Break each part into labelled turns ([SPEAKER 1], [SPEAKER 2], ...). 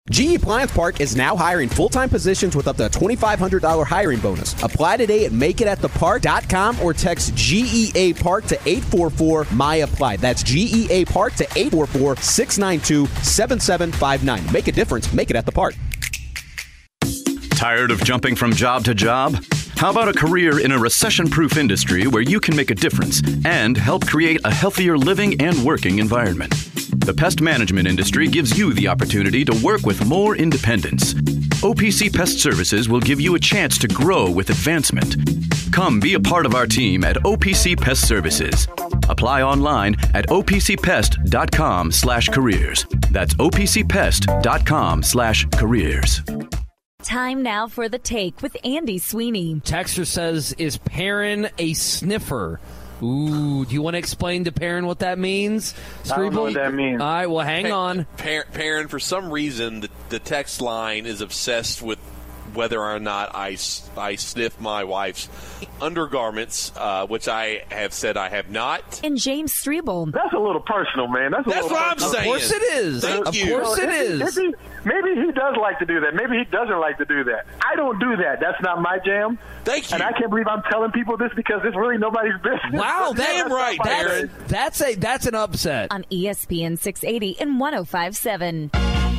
[SPEAKER 1] GE Appliance Park is now hiring full-time positions with up to a $2,500 hiring bonus. Apply today at makeitathepark.com or text GEA Park to 844-MY-APPLY. That's GEA Park to 844-692-7759. Make a difference. Make it at the park.
[SPEAKER 2] Tired of jumping from job to job? How about a career in a recession-proof industry where you can make a difference and help create a healthier living and working environment? The pest management industry gives you the opportunity to work with more independence. OPC Pest Services will give you a chance to grow with advancement. Come be a part of our team at OPC Pest Services. Apply online at opcpest.com/careers. That's opcpest.com/careers.
[SPEAKER 3] Time now for The Take with Andy Sweeney.
[SPEAKER 4] Texter says, is Perrin a sniffer? Ooh, do you want to explain to Perrin what that means?
[SPEAKER 5] I don't know what that means.
[SPEAKER 4] All right, well, hang on.
[SPEAKER 6] Perrin, for some reason, the text line is obsessed with whether or not I sniff my wife's undergarments, which I have said I have not.
[SPEAKER 3] And James Strebel.
[SPEAKER 5] That's a little personal, man. That's
[SPEAKER 6] what I'm saying.
[SPEAKER 4] Of course it is.
[SPEAKER 6] Thank you.
[SPEAKER 4] Of course it is.
[SPEAKER 5] Maybe he does like to do that. Maybe he doesn't like to do that. I don't do that. That's not my jam.
[SPEAKER 6] Thank you.
[SPEAKER 5] And I can't believe I'm telling people this because it's really nobody's business.
[SPEAKER 4] Wow,
[SPEAKER 6] damn right, Perrin.
[SPEAKER 4] That's an upset.
[SPEAKER 3] On ESPN 680 and 105.7.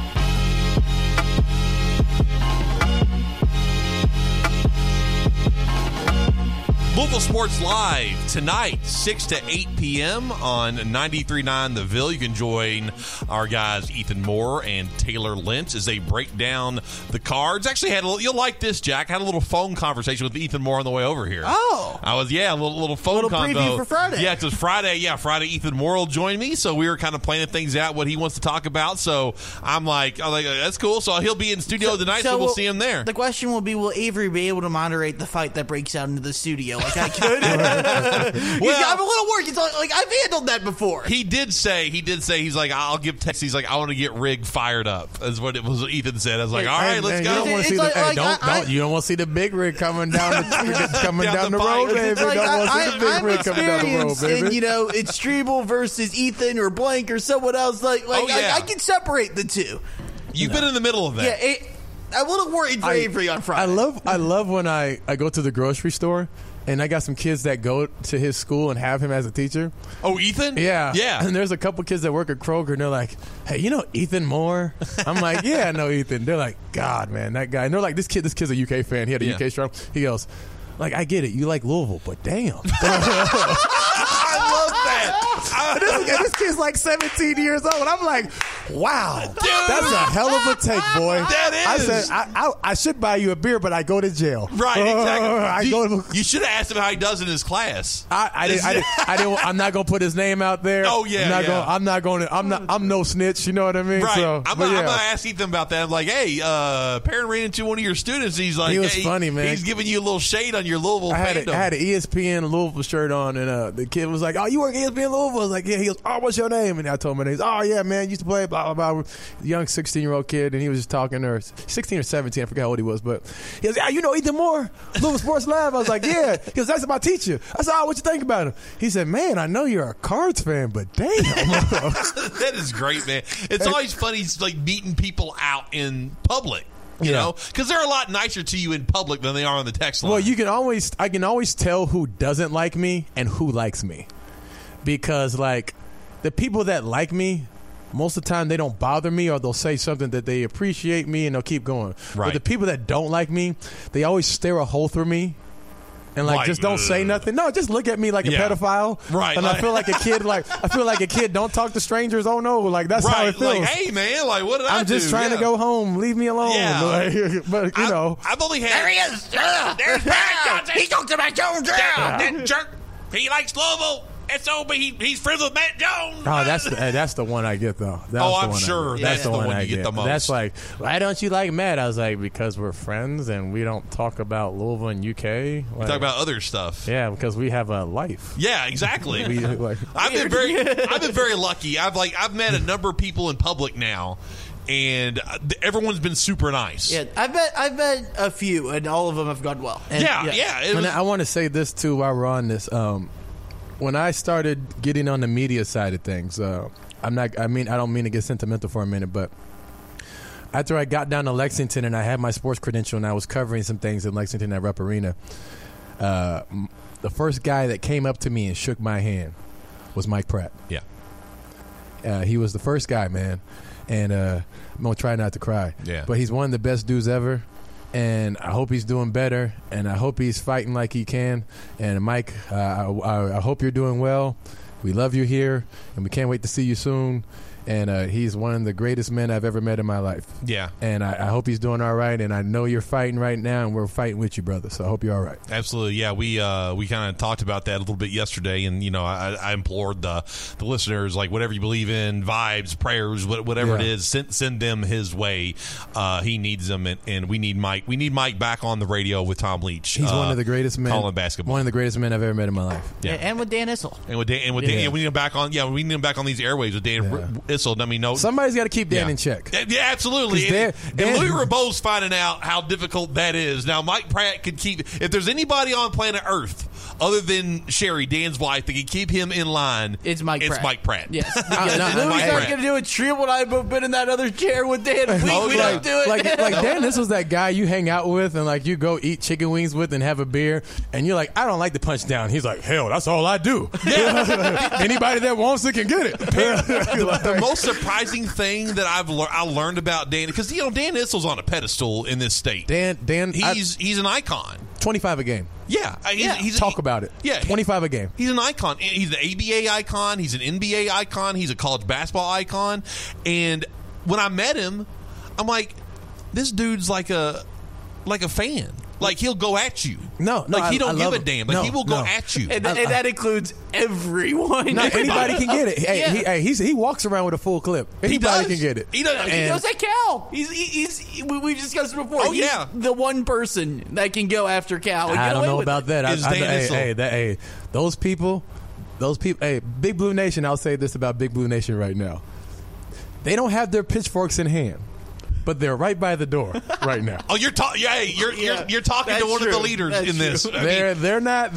[SPEAKER 7] Louisville Sports Live tonight, 6 to 8 p.m. on 93.9 The Ville. You can join our guys Ethan Moore and Taylor Lynch as they break down the cards. Actually, you'll like this, Jack. Had a little phone conversation with Ethan Moore on the way over here.
[SPEAKER 8] Oh,
[SPEAKER 7] a little phone convo.
[SPEAKER 8] Preview for Friday.
[SPEAKER 7] Yeah, because Friday, Ethan Moore will join me. So we were kind of planning things out, what he wants to talk about. So I'm like, that's cool. So he'll be in studio tonight, so we'll see him there.
[SPEAKER 8] The question will be, will Avery be able to moderate the fight that breaks out into the studio? Like I could. I'm a little worried. It's like I've handled that before.
[SPEAKER 7] He did say he's like, I'll give text. He's like, I want to get Rig fired up. That's what it was. Ethan said. I was like, all right, let's go.
[SPEAKER 9] You don't want to see the big rig coming down the road, baby.
[SPEAKER 8] Like,
[SPEAKER 9] don't want to see the big rig coming down the road, baby.
[SPEAKER 8] And it's Strebel versus Ethan or Blank or someone else. I can separate the two.
[SPEAKER 7] You've been in the middle of that.
[SPEAKER 8] Yeah. I'm a little worried for Avery on Friday.
[SPEAKER 9] I love when I go to the grocery store. And I got some kids that go to his school and have him as a teacher.
[SPEAKER 7] Oh, Ethan?
[SPEAKER 9] Yeah.
[SPEAKER 7] Yeah.
[SPEAKER 9] And there's a couple kids that work at Kroger, and they're like, hey, you know Ethan Moore? I'm like, yeah, I know Ethan. They're like, God, man, that guy. And they're like, this kid's a UK fan. He had a UK strong. He goes, like, I get it. You like Louisville, but damn.
[SPEAKER 7] I love that.
[SPEAKER 9] This kid's like 17 years old. I'm like, wow, that's a hell of a take, boy.
[SPEAKER 7] That is.
[SPEAKER 9] I said, I should buy you a beer, but I go to jail.
[SPEAKER 7] Right, exactly. You should have asked him how he does in his class.
[SPEAKER 9] I didn't. I'm not gonna put his name out there.
[SPEAKER 7] Oh yeah.
[SPEAKER 9] I'm no snitch. You know what I mean?
[SPEAKER 7] Right.
[SPEAKER 9] So,
[SPEAKER 7] I'm gonna ask Ethan about that. I'm like, hey, Perrin ran into one of your students. He's like,
[SPEAKER 9] he was funny, man.
[SPEAKER 7] He's giving you a little shade on your Louisville fandom.
[SPEAKER 9] I had an ESPN Louisville shirt on, and the kid was like, "Oh, you work at ESPN Louisville?" I was like, "Yeah." He goes, "Oh, what's your name?" And I told him my name. "Oh, yeah, man, used to play blah blah blah." Young 16-year-old kid, and he was just talking, or 16 or 17, I forgot how old he was, but he goes, "Yeah, you know Ethan Moore, Louisville Sports Live." I was like, "Yeah." He goes, "That's my teacher." I said, "Oh, what you think about him?" He said, "Man, I know you're a Cards fan, but damn."
[SPEAKER 7] That is great, man. It's always funny, like meeting people out in public. You know, because they're a lot nicer to you in public than they are on the text line.
[SPEAKER 9] Well, I can always tell who doesn't like me and who likes me, because like the people that like me, most of the time they don't bother me, or they'll say something that they appreciate me and they'll keep going.
[SPEAKER 7] Right.
[SPEAKER 9] But the people that don't like me, they always stare a hole through me. And just don't say nothing. No, just look at me like a pedophile.
[SPEAKER 7] Right.
[SPEAKER 9] And I feel like a kid. Don't talk to strangers. Oh no, like that's how it feels.
[SPEAKER 7] Like, hey man, like what did I do?
[SPEAKER 9] I'm just trying to go home. Leave me alone.
[SPEAKER 7] Yeah.
[SPEAKER 9] But you know,
[SPEAKER 7] I've only had.
[SPEAKER 8] There he is. There's Pat Johnson. He talked about Jones.
[SPEAKER 7] That jerk. He likes Louisville. SOB. He's friends with Matt Jones.
[SPEAKER 9] Oh, that's the one I get though.
[SPEAKER 7] I'm sure
[SPEAKER 9] that's the one
[SPEAKER 7] you get the most.
[SPEAKER 9] That's like, why don't you like Matt? I was like, because we're friends and we don't talk about Louisville and UK.
[SPEAKER 7] We talk about other stuff.
[SPEAKER 9] Yeah, because we have a life.
[SPEAKER 7] Yeah, exactly. I've been very lucky. I've met a number of people in public now, and everyone's been super nice.
[SPEAKER 8] Yeah, I've met a few, and all of them have gone well. And,
[SPEAKER 9] I want to say this too while we're on this. When I started getting on the media side of things, I don't mean to get sentimental for a minute, but after I got down to Lexington and I had my sports credential and I was covering some things in Lexington at Rupp Arena, the first guy that came up to me and shook my hand was Mike Pratt.
[SPEAKER 7] Yeah.
[SPEAKER 9] He was the first guy, man. And I'm going to try not to cry.
[SPEAKER 7] Yeah.
[SPEAKER 9] But he's one of the best dudes ever. And I hope he's doing better. And I hope he's fighting like he can. And Mike, I hope you're doing well. We love you here. And we can't wait to see you soon. And he's one of the greatest men I've ever met in my life.
[SPEAKER 7] Yeah.
[SPEAKER 9] And I hope he's doing all right. And I know you're fighting right now, and we're fighting with you, brother. So I hope you're all right.
[SPEAKER 7] Absolutely. Yeah, we kind of talked about that a little bit yesterday. And, I implored the listeners, like, whatever you believe in, vibes, prayers, whatever it is, send them his way. He needs them, and we need Mike. We need Mike back on the radio with Tom Leach.
[SPEAKER 9] He's one of the greatest men.
[SPEAKER 7] Calling basketball.
[SPEAKER 9] One of the greatest men I've ever met in my life.
[SPEAKER 7] Yeah.
[SPEAKER 8] And with Dan Issel.
[SPEAKER 7] And with Dan, we need him back on. Yeah, we need him back on these airwaves with Dan Issel. I mean,
[SPEAKER 9] somebody's got to keep Dan in check.
[SPEAKER 7] Yeah, absolutely. And Louis Rabeau's finding out how difficult that is. Now, Mike Pratt could keep. If there's anybody on planet Earth other than Sherry, Dan's wife, that can keep him in line,
[SPEAKER 8] it's Mike Pratt. Yes.
[SPEAKER 10] Louis not going to do it. Triple and I have both been in that other chair with Dan. We don't do it.
[SPEAKER 9] Like Dan, this was that guy you hang out with and like you go eat chicken wings with and have a beer, and you're like, I don't like the punch down. He's like, hell, that's all I do. Anybody that wants it can get it.
[SPEAKER 7] The most surprising thing that I learned about Dan, because Dan Issel's on a pedestal in this state.
[SPEAKER 9] Dan,
[SPEAKER 7] he's an icon.
[SPEAKER 9] 25 a game.
[SPEAKER 7] Yeah,
[SPEAKER 9] talk about it.
[SPEAKER 7] Yeah,
[SPEAKER 9] 25 a game.
[SPEAKER 7] He's an icon. He's an ABA icon. He's an NBA icon. He's a college basketball icon. And when I met him, I'm like, this dude's like a fan. Like, he'll go at you.
[SPEAKER 9] No,
[SPEAKER 7] like he don't give a damn. Like, he will go at you,
[SPEAKER 10] and that includes everyone.
[SPEAKER 9] No, anybody can get it. Hey, he walks around with a full clip. Anybody can get it.
[SPEAKER 10] He goes at Cal. We've discussed it before.
[SPEAKER 7] Oh,
[SPEAKER 10] he's the one person that can go after Cal.
[SPEAKER 9] I don't know about that. Those people. Hey, Big Blue Nation. I'll say this about Big Blue Nation right now. They don't have their pitchforks in hand, but they're right by the door right now.
[SPEAKER 7] Oh, you're talking. You're talking to one of the leaders in this.
[SPEAKER 9] They're not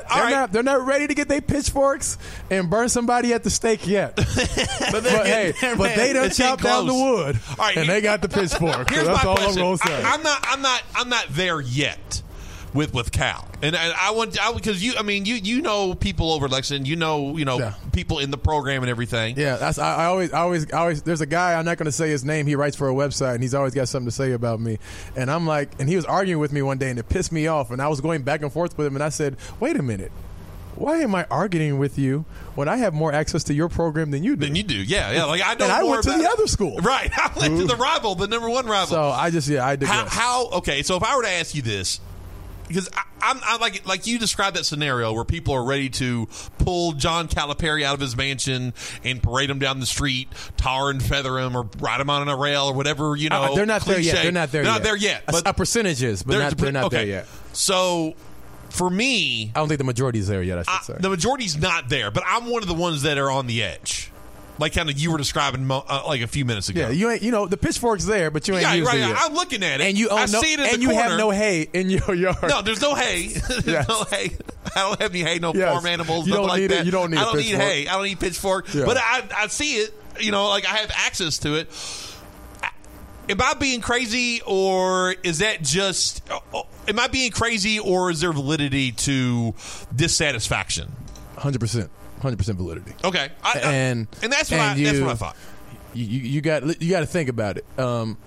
[SPEAKER 9] ready to get their pitchforks and burn somebody at the stake yet. but they done chopped down the wood, and they got the pitchfork.
[SPEAKER 7] Here's
[SPEAKER 9] that's
[SPEAKER 7] my
[SPEAKER 9] all
[SPEAKER 7] question.
[SPEAKER 9] I'm gonna say.
[SPEAKER 7] I'm not there yet with Cal, and I want because you know people over at Lexington, people in the program and everything.
[SPEAKER 9] Yeah, I always. There's a guy, I'm not going to say his name. He writes for a website, and he's always got something to say about me. And I'm like, and he was arguing with me one day, and it pissed me off. And I was going back and forth with him, and I said, wait a minute. Why am I arguing with you when I have more access to your program than you do?
[SPEAKER 7] Yeah. Like I know.
[SPEAKER 9] And I
[SPEAKER 7] more
[SPEAKER 9] went to the other school.
[SPEAKER 7] Right. I went to the rival, the number one rival.
[SPEAKER 9] So I did.
[SPEAKER 7] Okay. So if I were to ask you this. Because I'm like you described that scenario where people are ready to pull John Calipari out of his mansion and parade him down the street, tar and feather him, or ride him on a rail or whatever,
[SPEAKER 9] they're not
[SPEAKER 7] cliche.
[SPEAKER 9] there yet. They're not there yet.
[SPEAKER 7] But
[SPEAKER 9] a percentage is, but they're not there yet.
[SPEAKER 7] So for me,
[SPEAKER 9] I don't think the majority's there yet. I should say
[SPEAKER 7] the majority's not there, but I'm one of the ones that are on the edge. Like kind of you were describing like a few minutes ago.
[SPEAKER 9] Yeah, you ain't. The pitchfork's there, but you ain't using it yet.
[SPEAKER 7] I'm looking at it,
[SPEAKER 9] and I see it in the corner. And you have no hay in your yard.
[SPEAKER 7] No, there's no hay. There's no hay. I don't have any hay. No farm animals.
[SPEAKER 9] You don't
[SPEAKER 7] like
[SPEAKER 9] need
[SPEAKER 7] that.
[SPEAKER 9] it. You don't need.
[SPEAKER 7] I don't need hay. I don't need pitchfork. Yeah. But I see it. Like I have access to it. Am I being crazy, or is that just? Am I being crazy, or is there validity to dissatisfaction?
[SPEAKER 9] 100%. 100% validity.
[SPEAKER 7] Okay, and that's what I thought.
[SPEAKER 9] You got to think about it.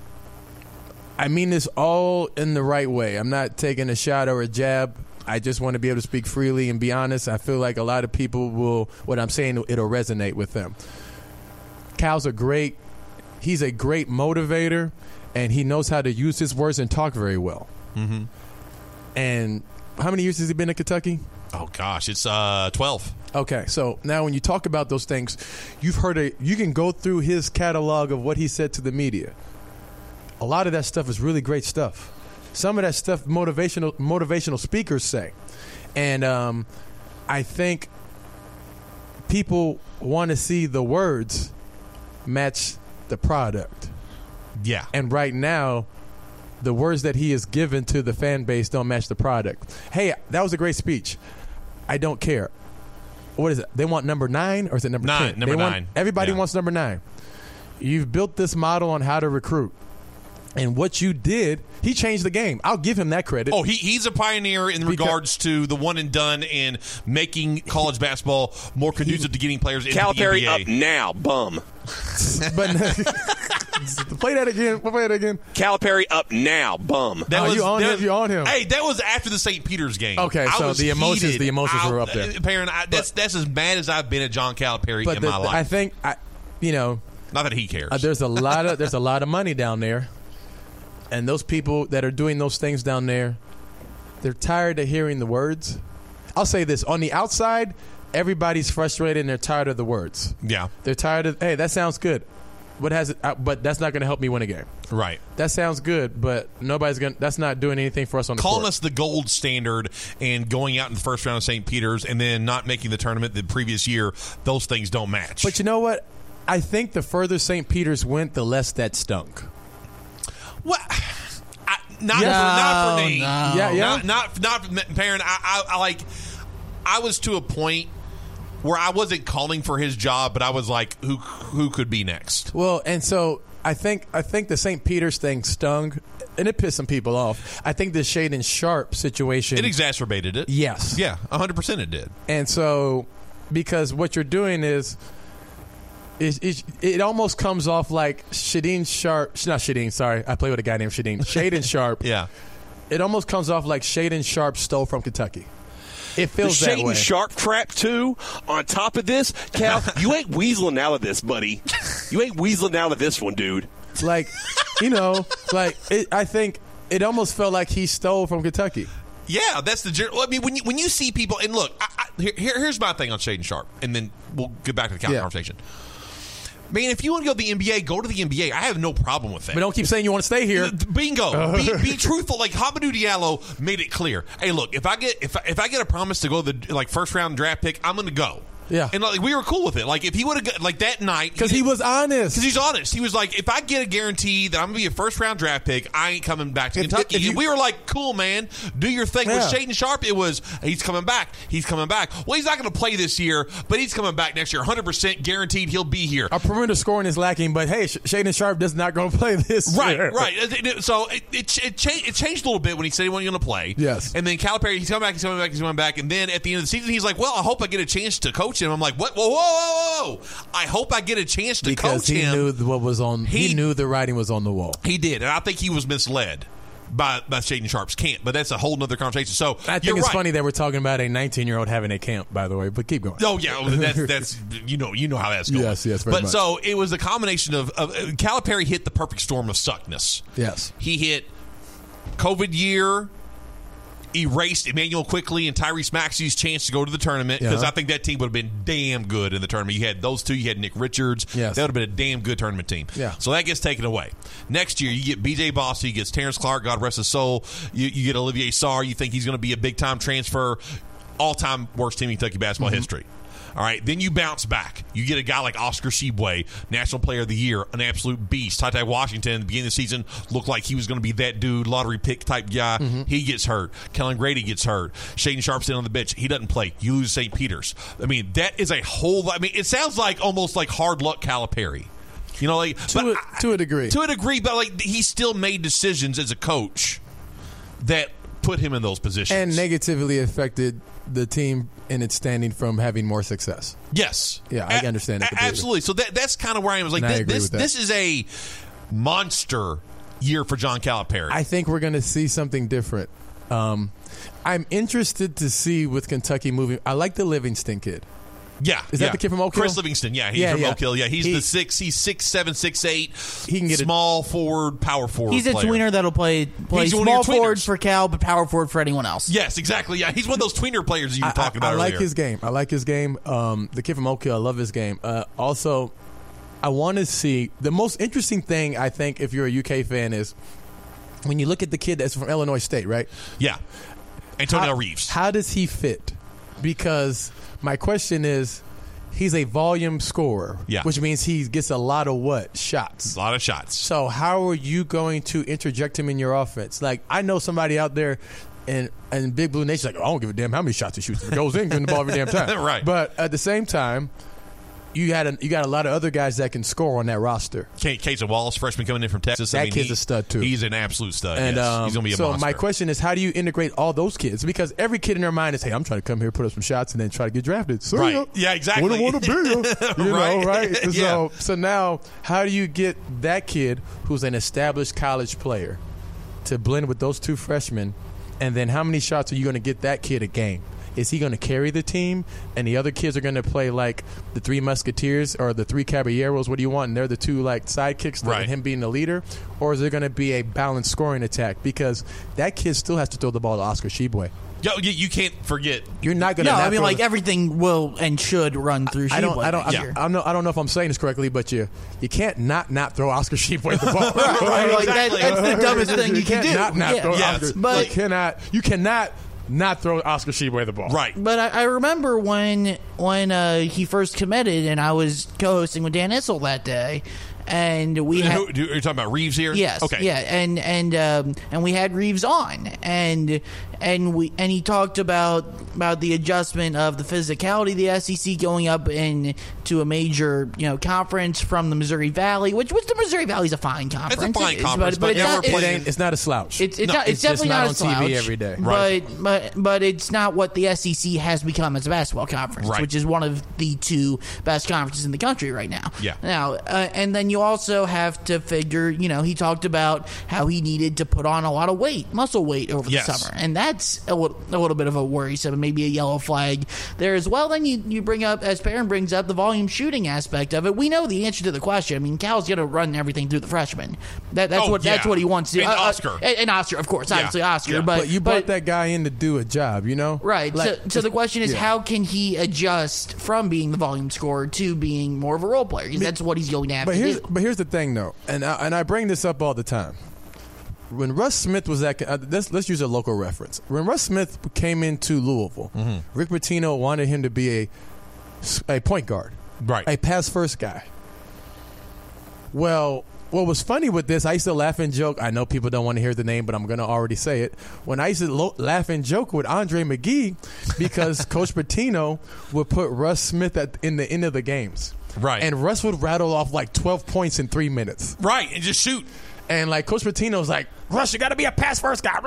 [SPEAKER 9] I mean this all in the right way. I'm not taking a shot or a jab. I just want to be able to speak freely and be honest. I feel like a lot of people what I'm saying, it'll resonate with them. Cal's he's a great motivator, and he knows how to use his words and talk very well.
[SPEAKER 7] Mm-hmm.
[SPEAKER 9] And how many years has he been in Kentucky?
[SPEAKER 7] Oh gosh, it's 12.
[SPEAKER 9] Okay, so now when you talk about those things, you've heard it. You can go through his catalog of what he said to the media. A lot of that stuff is really great stuff. Some of that stuff motivational speakers say, and I think people want to see the words match the product.
[SPEAKER 7] Yeah,
[SPEAKER 9] and right now, the words that he has given to the fan base don't match the product. Hey, that was a great speech. I don't care. What is it? They want number 9 or is it number 10?
[SPEAKER 7] Number 9.
[SPEAKER 9] Everybody wants number 9. You've built this model on how to recruit. And what you did, he changed the game. I'll give him that credit.
[SPEAKER 7] Oh, he's a pioneer in regards to the one and done and making college basketball more conducive to getting players into the
[SPEAKER 6] Calipari
[SPEAKER 7] NBA.
[SPEAKER 6] up now, bum.
[SPEAKER 9] But play that again. Play it again.
[SPEAKER 6] Calipari up now, bum.
[SPEAKER 9] You on him.
[SPEAKER 7] Hey, that was after the St. Peter's game.
[SPEAKER 9] Okay, so the emotions were up there.
[SPEAKER 7] Perrin, that's as mad as I've been at John Calipari in my life.
[SPEAKER 9] I think, not
[SPEAKER 7] that he cares.
[SPEAKER 9] There's a lot of money down there, and those people that are doing those things down there, they're tired of hearing the words. I'll say this: on the outside, everybody's frustrated and they're tired of the words.
[SPEAKER 7] Yeah,
[SPEAKER 9] they're tired of. Hey, that sounds good. What has it? But that's not going to help me win a game.
[SPEAKER 7] Right.
[SPEAKER 9] That sounds good, but nobody's going. That's not doing anything for us on the court.
[SPEAKER 7] Calling us the gold standard and going out in the first round of St. Peter's and then not making the tournament the previous year. Those things don't match.
[SPEAKER 9] But you know what? I think the further St. Peter's went, the less that stunk.
[SPEAKER 7] What? Not for me.
[SPEAKER 9] No. Yeah.
[SPEAKER 7] Not Perrin. I was to a point where I wasn't calling for his job, but I was like, who could be next?
[SPEAKER 9] Well, and so I think the St. Peter's thing stung, and it pissed some people off. I think the Shaedon Sharpe situation,
[SPEAKER 7] it exacerbated it.
[SPEAKER 9] Yes.
[SPEAKER 7] Yeah, 100% it did.
[SPEAKER 9] And so, because what you're doing is it almost comes off like Shaedon Sharpe. Not Shaedon, sorry. I play with a guy named Shaedon Sharpe.
[SPEAKER 7] Yeah.
[SPEAKER 9] It almost comes off like Shaedon Sharpe stole from Kentucky. It feels that way.
[SPEAKER 6] The Shaedon Sharpe trap, too. On top of this, Cal, you ain't weaseling out of this, buddy. You ain't weaseling out of this one, dude.
[SPEAKER 9] I think it almost felt like he stole from Kentucky.
[SPEAKER 7] Yeah, that's the. I mean, when you see people, and look, here's my thing on Shaedon Sharpe, and then we'll get back to the Cal conversation. Man, if you want to go to the NBA, go to the NBA. I have no problem with that.
[SPEAKER 9] But don't keep saying you want to stay here.
[SPEAKER 7] Bingo. Be truthful. Like Hamidou Diallo made it clear. Hey, look, if I get a promise to go to the first round draft pick, I'm going to go.
[SPEAKER 9] Yeah.
[SPEAKER 7] And we were cool with it. Like, if he would have, like, that night.
[SPEAKER 9] Because he was honest.
[SPEAKER 7] Because he's honest. He was like, if I get a guarantee that I'm going to be a first-round draft pick, I ain't coming back to Kentucky. And we were like, cool, man. Do your thing. With Shaedon Sharpe, it was, he's coming back. He's coming back. Well, he's not going to play this year, but he's coming back next year. 100% guaranteed he'll be here.
[SPEAKER 9] Our perimeter scoring is lacking, but, hey, Shaedon Sharpe is not going to play this year.
[SPEAKER 7] Right. So it changed a little bit when he said he wasn't going to play.
[SPEAKER 9] Yes.
[SPEAKER 7] And then Calipari, he's coming back. And then at the end of the season, he's like, well, I hope I get a chance to coach him. I'm like, what? Whoa. I hope I get a chance to coach him.
[SPEAKER 9] Because he knew what was on. He knew the writing was on the wall.
[SPEAKER 7] He did, and I think he was misled by Shaedon Sharpe's camp. But that's a whole other conversation. So
[SPEAKER 9] I think it's funny that we're talking about a 19-year-old having a camp. By the way, but keep going.
[SPEAKER 7] Oh yeah, that's you know how that's going.
[SPEAKER 9] Yes, very much.
[SPEAKER 7] So it was a combination of Calipari hit the perfect storm of suckness.
[SPEAKER 9] Yes,
[SPEAKER 7] he hit COVID year. Erased Emmanuel Quickley and Tyrese Maxey's chance to go to the tournament because I think that team would have been damn good in the tournament. You had those two. You had Nick Richards.
[SPEAKER 9] Yes.
[SPEAKER 7] That would have been a damn good tournament team.
[SPEAKER 9] Yeah.
[SPEAKER 7] So that gets taken away. Next year, you get B.J. Bossy, you get Terrence Clark, God rest his soul. You get Olivier Sarr. You think he's going to be a big-time transfer. All-time worst team in Kentucky basketball history. All right, then you bounce back. You get a guy like Oscar Tshiebwe, National Player of the Year, an absolute beast. Ty Washington, at the beginning of the season, looked like he was going to be that dude, lottery pick type guy. He gets hurt. Kellen Grady gets hurt. Shaedon Sharpe sitting on the bench. He doesn't play. You lose St. Peter's. I mean, that is a whole – I mean, it sounds like almost like hard luck Calipari. You know, like
[SPEAKER 9] to a degree.
[SPEAKER 7] To a degree, but like he still made decisions as a coach that put him in those positions.
[SPEAKER 9] And negatively affected the team in its standing from having more success.
[SPEAKER 7] Yes.
[SPEAKER 9] Yeah, I understand it completely.
[SPEAKER 7] Absolutely. So that's kind of where I was like, this is a monster year for John Calipari.
[SPEAKER 9] I think we're going to see something different. I'm interested to see with Kentucky moving. I like the Livingston kid.
[SPEAKER 7] Yeah.
[SPEAKER 9] Is that the kid from Oak Hill?
[SPEAKER 7] Chris Livingston, he's from Oak Hill. Yeah, he's 6'7", 6'8".
[SPEAKER 9] He can get
[SPEAKER 7] small forward, power forward.
[SPEAKER 8] He's a
[SPEAKER 7] player.
[SPEAKER 8] tweener that'll play small forward for Cal, but power forward for anyone else.
[SPEAKER 7] Yes, exactly. Yeah, he's one of those tweener players you were talking about earlier.
[SPEAKER 9] I like his game. The kid from Oak Hill, I love his game. Also, I want to see the most interesting thing. I think if you're a UK fan is when you look at the kid that's from Illinois State, right?
[SPEAKER 7] Yeah, Antonio Reeves.
[SPEAKER 9] How does he fit? Because my question is, he's a volume scorer, which means he gets a lot of shots.
[SPEAKER 7] A lot of shots.
[SPEAKER 9] So how are you going to interject him in your offense? Like, I know somebody out there in Big Blue Nation like, I don't give a damn how many shots he shoots. If it goes in, give him the ball every damn time.
[SPEAKER 7] Right.
[SPEAKER 9] But at the same time, you got a lot of other guys that can score on that roster.
[SPEAKER 7] Casey Wallace, freshman coming in from Texas.
[SPEAKER 9] That kid's a stud too.
[SPEAKER 7] He's an absolute stud.
[SPEAKER 9] And
[SPEAKER 7] yes. He's going to be a
[SPEAKER 9] so
[SPEAKER 7] monster.
[SPEAKER 9] my question is, how do you integrate all those kids? Because every kid in their mind is, hey, I'm trying to come here, put up some shots, and then try to get drafted. So,
[SPEAKER 7] right? Yeah, exactly.
[SPEAKER 9] What want to be? You
[SPEAKER 7] right.
[SPEAKER 9] know, right?
[SPEAKER 7] Yeah.
[SPEAKER 9] So now, how do you get that kid who's an established college player to blend with those two freshmen? And then how many shots are you going to get that kid a game? Is he going to carry the team, and the other kids are going to play like the Three Musketeers or the Three Caballeros? What do you want? And they're the two like sidekicks,
[SPEAKER 7] right.
[SPEAKER 9] and him being the leader, or is there going to be a balanced scoring attack? Because that kid still has to throw the ball to Oscar Tshiebwe.
[SPEAKER 7] Yo, you can't forget.
[SPEAKER 9] You're not going to.
[SPEAKER 8] No, I mean like everything will and should run through.
[SPEAKER 9] I don't know if I'm saying this correctly, but you can't not throw Oscar Tshiebwe the ball.
[SPEAKER 8] right. Like that's the dumbest thing you can do.
[SPEAKER 9] Not throw Oscar.
[SPEAKER 8] But
[SPEAKER 9] you cannot not throw Oscar Tshiebwe the ball.
[SPEAKER 7] Right.
[SPEAKER 8] But I remember when he first committed, and I was co-hosting with Dan Issel that day. And we had,
[SPEAKER 7] are you talking about Reeves here?
[SPEAKER 8] Yes.
[SPEAKER 7] Okay.
[SPEAKER 8] Yeah. And we had Reeves on, and he talked about the adjustment of the physicality of the SEC going up into a major conference from the Missouri Valley, which the Missouri Valley is a fine conference.
[SPEAKER 7] It's a fine conference, but
[SPEAKER 9] it's not a slouch.
[SPEAKER 8] It's definitely not a slouch.
[SPEAKER 9] On TV every day.
[SPEAKER 7] Right.
[SPEAKER 8] But it's not what the SEC has become as a basketball conference,
[SPEAKER 7] right.
[SPEAKER 8] which is one of the two best conferences in the country right now.
[SPEAKER 7] Yeah.
[SPEAKER 8] Now, and then you also have to figure, he talked about how he needed to put on a lot of muscle weight over the summer, and that's a little bit of a worrisome, maybe a yellow flag there as well. Then you bring up, as Perrin brings up, the volume shooting aspect of it. We know the answer to the question. I mean, Cal's going to run everything through the freshman. That's what he wants to do.
[SPEAKER 7] And Oscar.
[SPEAKER 8] And Oscar, of course, obviously Oscar.
[SPEAKER 7] Yeah.
[SPEAKER 8] But
[SPEAKER 9] you brought that guy in to do a job,
[SPEAKER 8] Right. So the question is, how can he adjust from being the volume scorer to being more of a role player? Because that's what he's going to have to do.
[SPEAKER 9] But here's the thing, though, and I bring this up all the time. When Russ Smith was at, let's use a local reference. When Russ Smith came into Louisville, Rick Pitino wanted him to be a point guard,
[SPEAKER 7] right? A
[SPEAKER 9] pass first guy. Well, what was funny with this, I used to laugh and joke. I know people don't want to hear the name, but I'm going to already say it. When I used to laugh and joke with Andre McGee, because Coach Pitino would put Russ Smith in the end of the games.
[SPEAKER 7] Right.
[SPEAKER 9] And Russ would rattle off like 12 points in 3 minutes.
[SPEAKER 7] Right, and just shoot.
[SPEAKER 9] And like Coach Pitino's like, Russ, you got to be a pass first guy.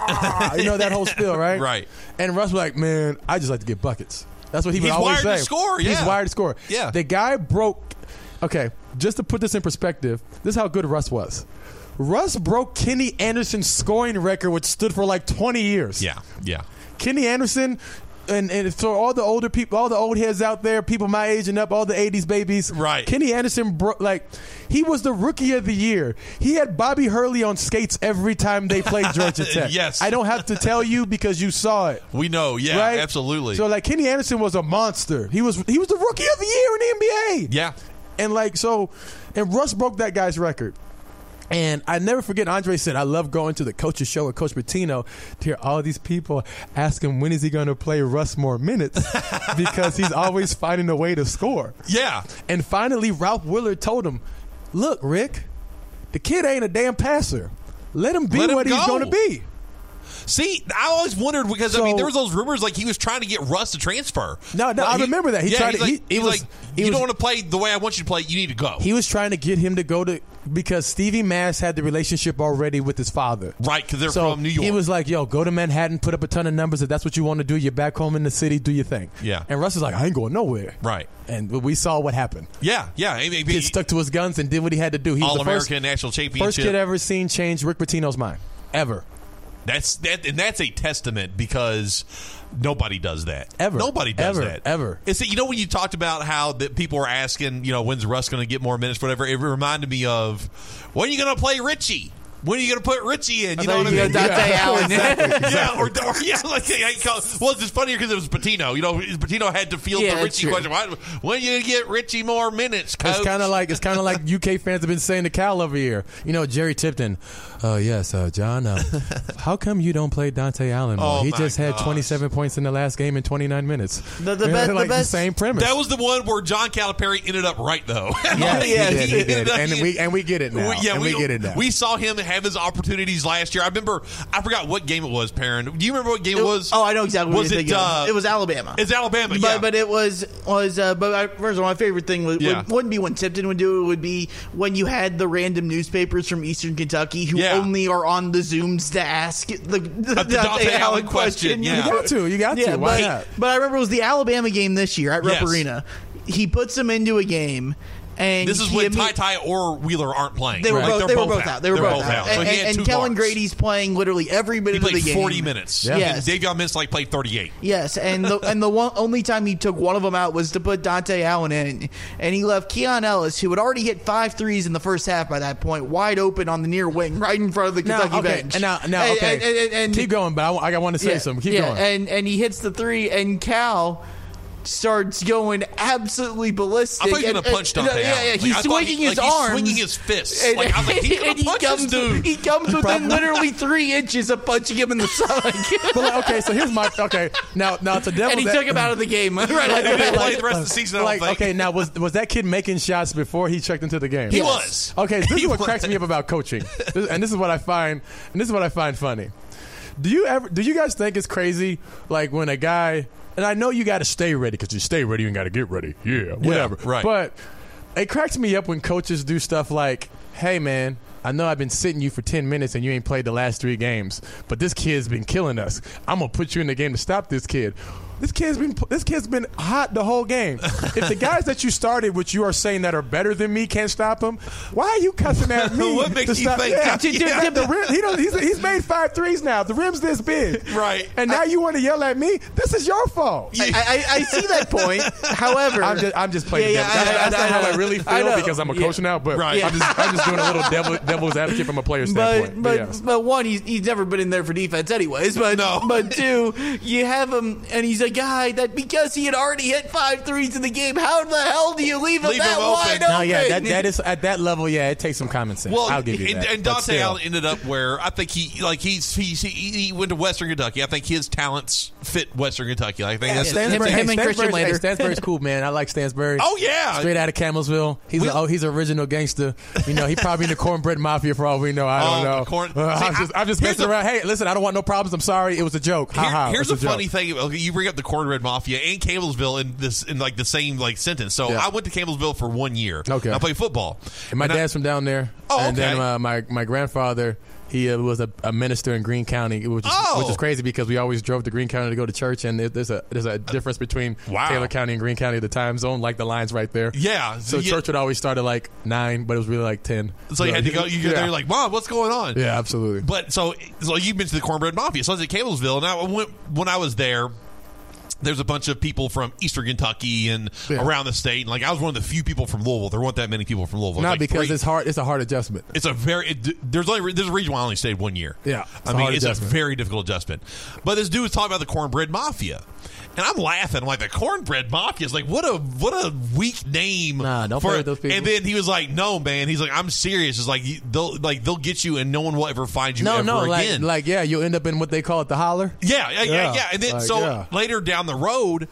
[SPEAKER 9] That whole spiel, right?
[SPEAKER 7] Right.
[SPEAKER 9] And Russ was like, man, I just like to get buckets. That's what he would always say.
[SPEAKER 7] He's wired to score, yeah.
[SPEAKER 9] He's wired to score.
[SPEAKER 7] Yeah.
[SPEAKER 9] The guy broke, okay, just to put this in perspective, this is how good Russ was. Russ broke Kenny Anderson's scoring record, which stood for like 20 years.
[SPEAKER 7] Yeah.
[SPEAKER 9] Kenny Anderson, and for all the older people, all the old heads out there, people my age and up, all the 80s babies.
[SPEAKER 7] Right.
[SPEAKER 9] Kenny Anderson, he was the rookie of the year. He had Bobby Hurley on skates every time they played Georgia Tech.
[SPEAKER 7] Yes.
[SPEAKER 9] I don't have to tell you because you saw it.
[SPEAKER 7] We know, yeah,
[SPEAKER 9] right?
[SPEAKER 7] absolutely.
[SPEAKER 9] So, Kenny Anderson was a monster. He was the rookie of the year in the NBA.
[SPEAKER 7] Yeah.
[SPEAKER 9] And, and Russ broke that guy's record. And I never forget, Andre said, I love going to the coach's show with Coach Pitino to hear all these people ask him when is he going to play Russ more minutes because he's always finding a way to score.
[SPEAKER 7] Yeah.
[SPEAKER 9] And finally, Ralph Willard told him, look, Rick, the kid ain't a damn passer. Let him be what he's going to be.
[SPEAKER 7] See, I always wondered because there was those rumors like he was trying to get Russ to transfer.
[SPEAKER 9] No, I remember that. He tried to. He was
[SPEAKER 7] you don't want to play the way I want you to play. You need to go.
[SPEAKER 9] He was trying to get him to go to because Stevie Mass had the relationship already with his father.
[SPEAKER 7] Right, because they're from New York.
[SPEAKER 9] He was like, "Yo, go to Manhattan, put up a ton of numbers. If that's what you want to do, you're back home in the city. Do your thing."
[SPEAKER 7] Yeah.
[SPEAKER 9] And Russ is like, "I ain't going nowhere."
[SPEAKER 7] Right.
[SPEAKER 9] And we saw what happened.
[SPEAKER 7] Yeah.
[SPEAKER 9] He stuck to his guns and did what he had to do. He was the
[SPEAKER 7] All-American national championship.
[SPEAKER 9] First kid ever seen change Rick Pitino's mind ever.
[SPEAKER 7] That's a testament because nobody does that.
[SPEAKER 9] Ever.
[SPEAKER 7] Nobody does that.
[SPEAKER 9] Ever.
[SPEAKER 7] It's when you talked about how that people were asking, when's Russ going to get more minutes, whatever, it reminded me of when are you going to play Richie? When are you going to put Richie in? You know what I mean?
[SPEAKER 8] Dante Allen.
[SPEAKER 9] Exactly.
[SPEAKER 7] Yeah, well, it's just funnier because it was Pitino. Patino had to field the Richie question. When are you going to get Richie more minutes, coach?
[SPEAKER 9] It's kind of like UK fans have been saying to Cal over here. Jerry Tipton. Yes, John. How come you don't play Dante Allen more? He just had 27 points in the last game in 29 minutes.
[SPEAKER 8] The best,
[SPEAKER 9] the same premise.
[SPEAKER 7] That was the one where John Calipari ended up right though.
[SPEAKER 9] Yes, he did. And we get it now.
[SPEAKER 7] We get it now. We saw him have his opportunities last year. I forgot what game it was, Perrin. Do you remember what game it was?
[SPEAKER 8] Oh, I know exactly what you're thinking of. It was Alabama.
[SPEAKER 7] It's Alabama,
[SPEAKER 8] But it was first of all, my favorite thing wouldn't be when Tipton would do it. It would be when you had the random newspapers from Eastern Kentucky who only are on the Zooms to ask the Dante Allen question.
[SPEAKER 9] Yeah. You got to. Why not?
[SPEAKER 8] But I remember it was the Alabama game this year at Rupp Arena. He puts them into a game. And
[SPEAKER 7] this is when Ty or Wheeler aren't playing.
[SPEAKER 8] They were both out. They were both out.
[SPEAKER 7] So
[SPEAKER 8] and Kellen Grady's playing literally every minute of the game.
[SPEAKER 7] He played 40 minutes.
[SPEAKER 8] Yeah.
[SPEAKER 7] Yes. And Davion Mintz played 38.
[SPEAKER 8] Yes, and the only time he took one of them out was to put Dante Allen in, and he left Keon Ellis, who had already hit 5 threes in the first half by that point, wide open on the near wing, right in front of the Kentucky bench.
[SPEAKER 9] And keep going, but I want to say something. Keep going.
[SPEAKER 8] And he hits the 3, and Cal starts going absolutely ballistic.
[SPEAKER 7] I thought he was going to punch Dante Allen.
[SPEAKER 8] He's swinging his arms.
[SPEAKER 7] He's swinging his fists. I was like, he's going to punch this dude.
[SPEAKER 8] He comes within literally 3 inches of punching him in the stomach.
[SPEAKER 9] But so here's my now it's a devil.
[SPEAKER 8] And he took him out of the game. Right,
[SPEAKER 7] played the rest of the season.
[SPEAKER 9] Now was that kid making shots before he checked into the game?
[SPEAKER 7] He was.
[SPEAKER 9] Okay, this is what cracks me up about coaching, and this is what I find funny. Do you guys think it's crazy, like when a guy? And I know you got to stay ready because you stay ready, you got to get ready. Yeah, whatever.
[SPEAKER 7] Yeah, right.
[SPEAKER 9] But it cracks me up when coaches do stuff like, hey, man, I know I've been sitting you for 10 minutes and you ain't played the last 3 games, but this kid's been killing us. I'm going to put you in the game to stop this kid. This kid's been hot the whole game. If the guys that you started, which you are saying that are better than me, can't stop him, why are you cussing at me?
[SPEAKER 7] What makes you think that?
[SPEAKER 9] The rim, he's made 5 threes now. The rim's this big.
[SPEAKER 7] Right.
[SPEAKER 9] And now you want to yell at me? This is your fault.
[SPEAKER 8] I see that point. However,
[SPEAKER 9] I'm just playing devil. That's not how I really feel because I'm a coach now, but I'm just doing a little devil's advocate from a player standpoint.
[SPEAKER 8] But one, he's never been in there for defense anyways. But 2, you have him, and he's a guy that because he had already hit 5 threes in the game, how the hell do you leave him that wide open?
[SPEAKER 9] No, yeah, that is at that level. Yeah, it takes some common sense.
[SPEAKER 7] Well,
[SPEAKER 9] I'll give you that.
[SPEAKER 7] And Dante Allen ended up where I think he went to Western Kentucky. I think his talents fit Western Kentucky. I think that's
[SPEAKER 8] him and Christian later.
[SPEAKER 9] Stansbury's cool, man. I like Stansbury.
[SPEAKER 7] Oh yeah,
[SPEAKER 9] straight out of Camelsville. He's original gangster. You know, he probably in the Cornbread Mafia for all we know. I don't know. I'm just messing around. Hey, listen, I don't want no problems. I'm sorry. It was a joke.
[SPEAKER 7] Here's a funny thing. You bring up the Cornbread Mafia and Camelsville in like the same sentence. So I went to Camelsville for 1 year.
[SPEAKER 9] Okay,
[SPEAKER 7] I played football.
[SPEAKER 9] And my dad's from down there.
[SPEAKER 7] Oh, okay.
[SPEAKER 9] And then my grandfather. He was a minister in Greene County, which is crazy because we always drove to Greene County to go to church, and there's a difference between Taylor County and Greene County, the time zone, like the line's right there.
[SPEAKER 7] Yeah.
[SPEAKER 9] So church would always start at like 9, but it was really like 10.
[SPEAKER 7] So you had to go. You get there, you're like, Mom, what's going on?
[SPEAKER 9] Yeah, absolutely.
[SPEAKER 7] But so you mentioned the Cornbread Mafia. So I was at Camelsville, and when I was there. There's a bunch of people from Eastern Kentucky and around the state. And I was one of the few people from Louisville. There weren't that many people from Louisville.
[SPEAKER 9] Not because it's hard. It's a hard adjustment.
[SPEAKER 7] It's there's a reason why I only stayed 1 year.
[SPEAKER 9] Yeah,
[SPEAKER 7] it's a very difficult adjustment. But this dude was talking about the Cornbread Mafia, and I'm laughing. I'm like, the Cornbread Mafia is like what a weak name.
[SPEAKER 9] Nah, don't play with those people.
[SPEAKER 7] And then he was like, no, man. He's like, I'm serious. It's like they'll get you, and no one will ever find you again.
[SPEAKER 9] You'll end up in what they call it, the holler.
[SPEAKER 7] Yeah. And then later down the road,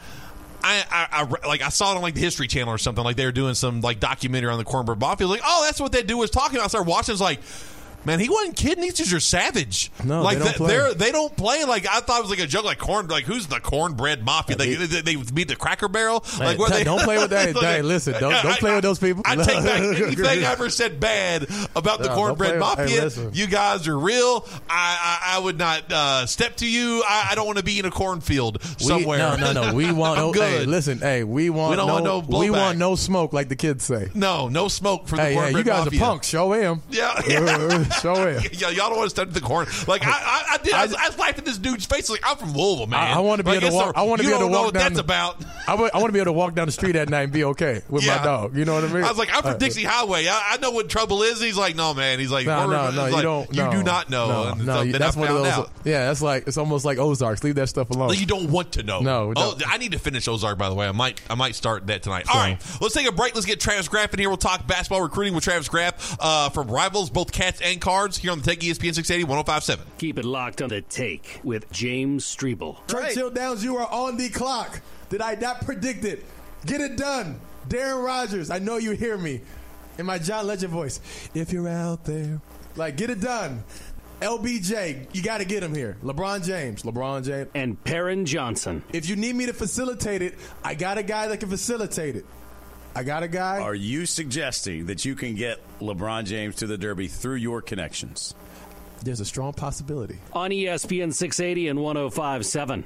[SPEAKER 7] I saw it on the History Channel or something. They were doing some documentary on the Cornbread Mafia. That's what that dude was talking about. I started watching. It's like, man, he wasn't kidding. These dudes are savage.
[SPEAKER 9] No, they don't play.
[SPEAKER 7] They don't play. I thought it was a joke. Who's the Cornbread Mafia? They beat the Cracker Barrel.
[SPEAKER 9] Don't play with that. Hey, listen, don't play with those people.
[SPEAKER 7] I take back anything I ever said bad about the Cornbread Mafia. You guys are real. I would not step to you. I don't want to be in a cornfield somewhere.
[SPEAKER 9] No. We want no.
[SPEAKER 7] Good.
[SPEAKER 9] Hey, listen. Hey, we want no smoke, like the kids say.
[SPEAKER 7] No smoke for the Cornbread Mafia.
[SPEAKER 9] You guys are punks. Show him.
[SPEAKER 7] Yeah.
[SPEAKER 9] Show him.
[SPEAKER 7] Yeah, y'all don't want to step to the corner. I was laughing at this dude's face. I'm from Louisville, man.
[SPEAKER 9] I want to be able to walk. I want to be able to walk down.
[SPEAKER 7] That's about.
[SPEAKER 9] I want to be able to walk down the street at night and be okay with my dog. You know what I mean?
[SPEAKER 7] I was like, I'm from Dixie Highway. I know what trouble is. He's like, no, man. He's like,
[SPEAKER 9] no, you don't.
[SPEAKER 7] You do not know.
[SPEAKER 9] No, that's one of those. Yeah, that's it's almost like Ozarks. Leave that stuff alone.
[SPEAKER 7] You don't want to know.
[SPEAKER 9] No.
[SPEAKER 7] I need to finish Ozark. By the way, I might start that tonight. All right, let's take a break. Let's get Travis Graff in here. We'll talk basketball recruiting with Travis Graff from Rivals, both Cats and Cards, here on the Take ESPN 680 105.7.
[SPEAKER 11] Keep it locked on The Take with James Strebel.
[SPEAKER 12] Churchill Downs, you are on the clock. Did I not predict it? Get it done. Darren Rogers, I know you hear me in my John Legend voice. If you're out there Like, get it done. LBJ, you got to get him here. LeBron James.
[SPEAKER 11] And Perrin Johnson.
[SPEAKER 12] If you need me to facilitate it, I got a guy that can facilitate it. I got a guy.
[SPEAKER 13] Are you suggesting that you can get LeBron James to the Derby through your connections?
[SPEAKER 12] There's a strong possibility.
[SPEAKER 11] On ESPN 680 and 105.7.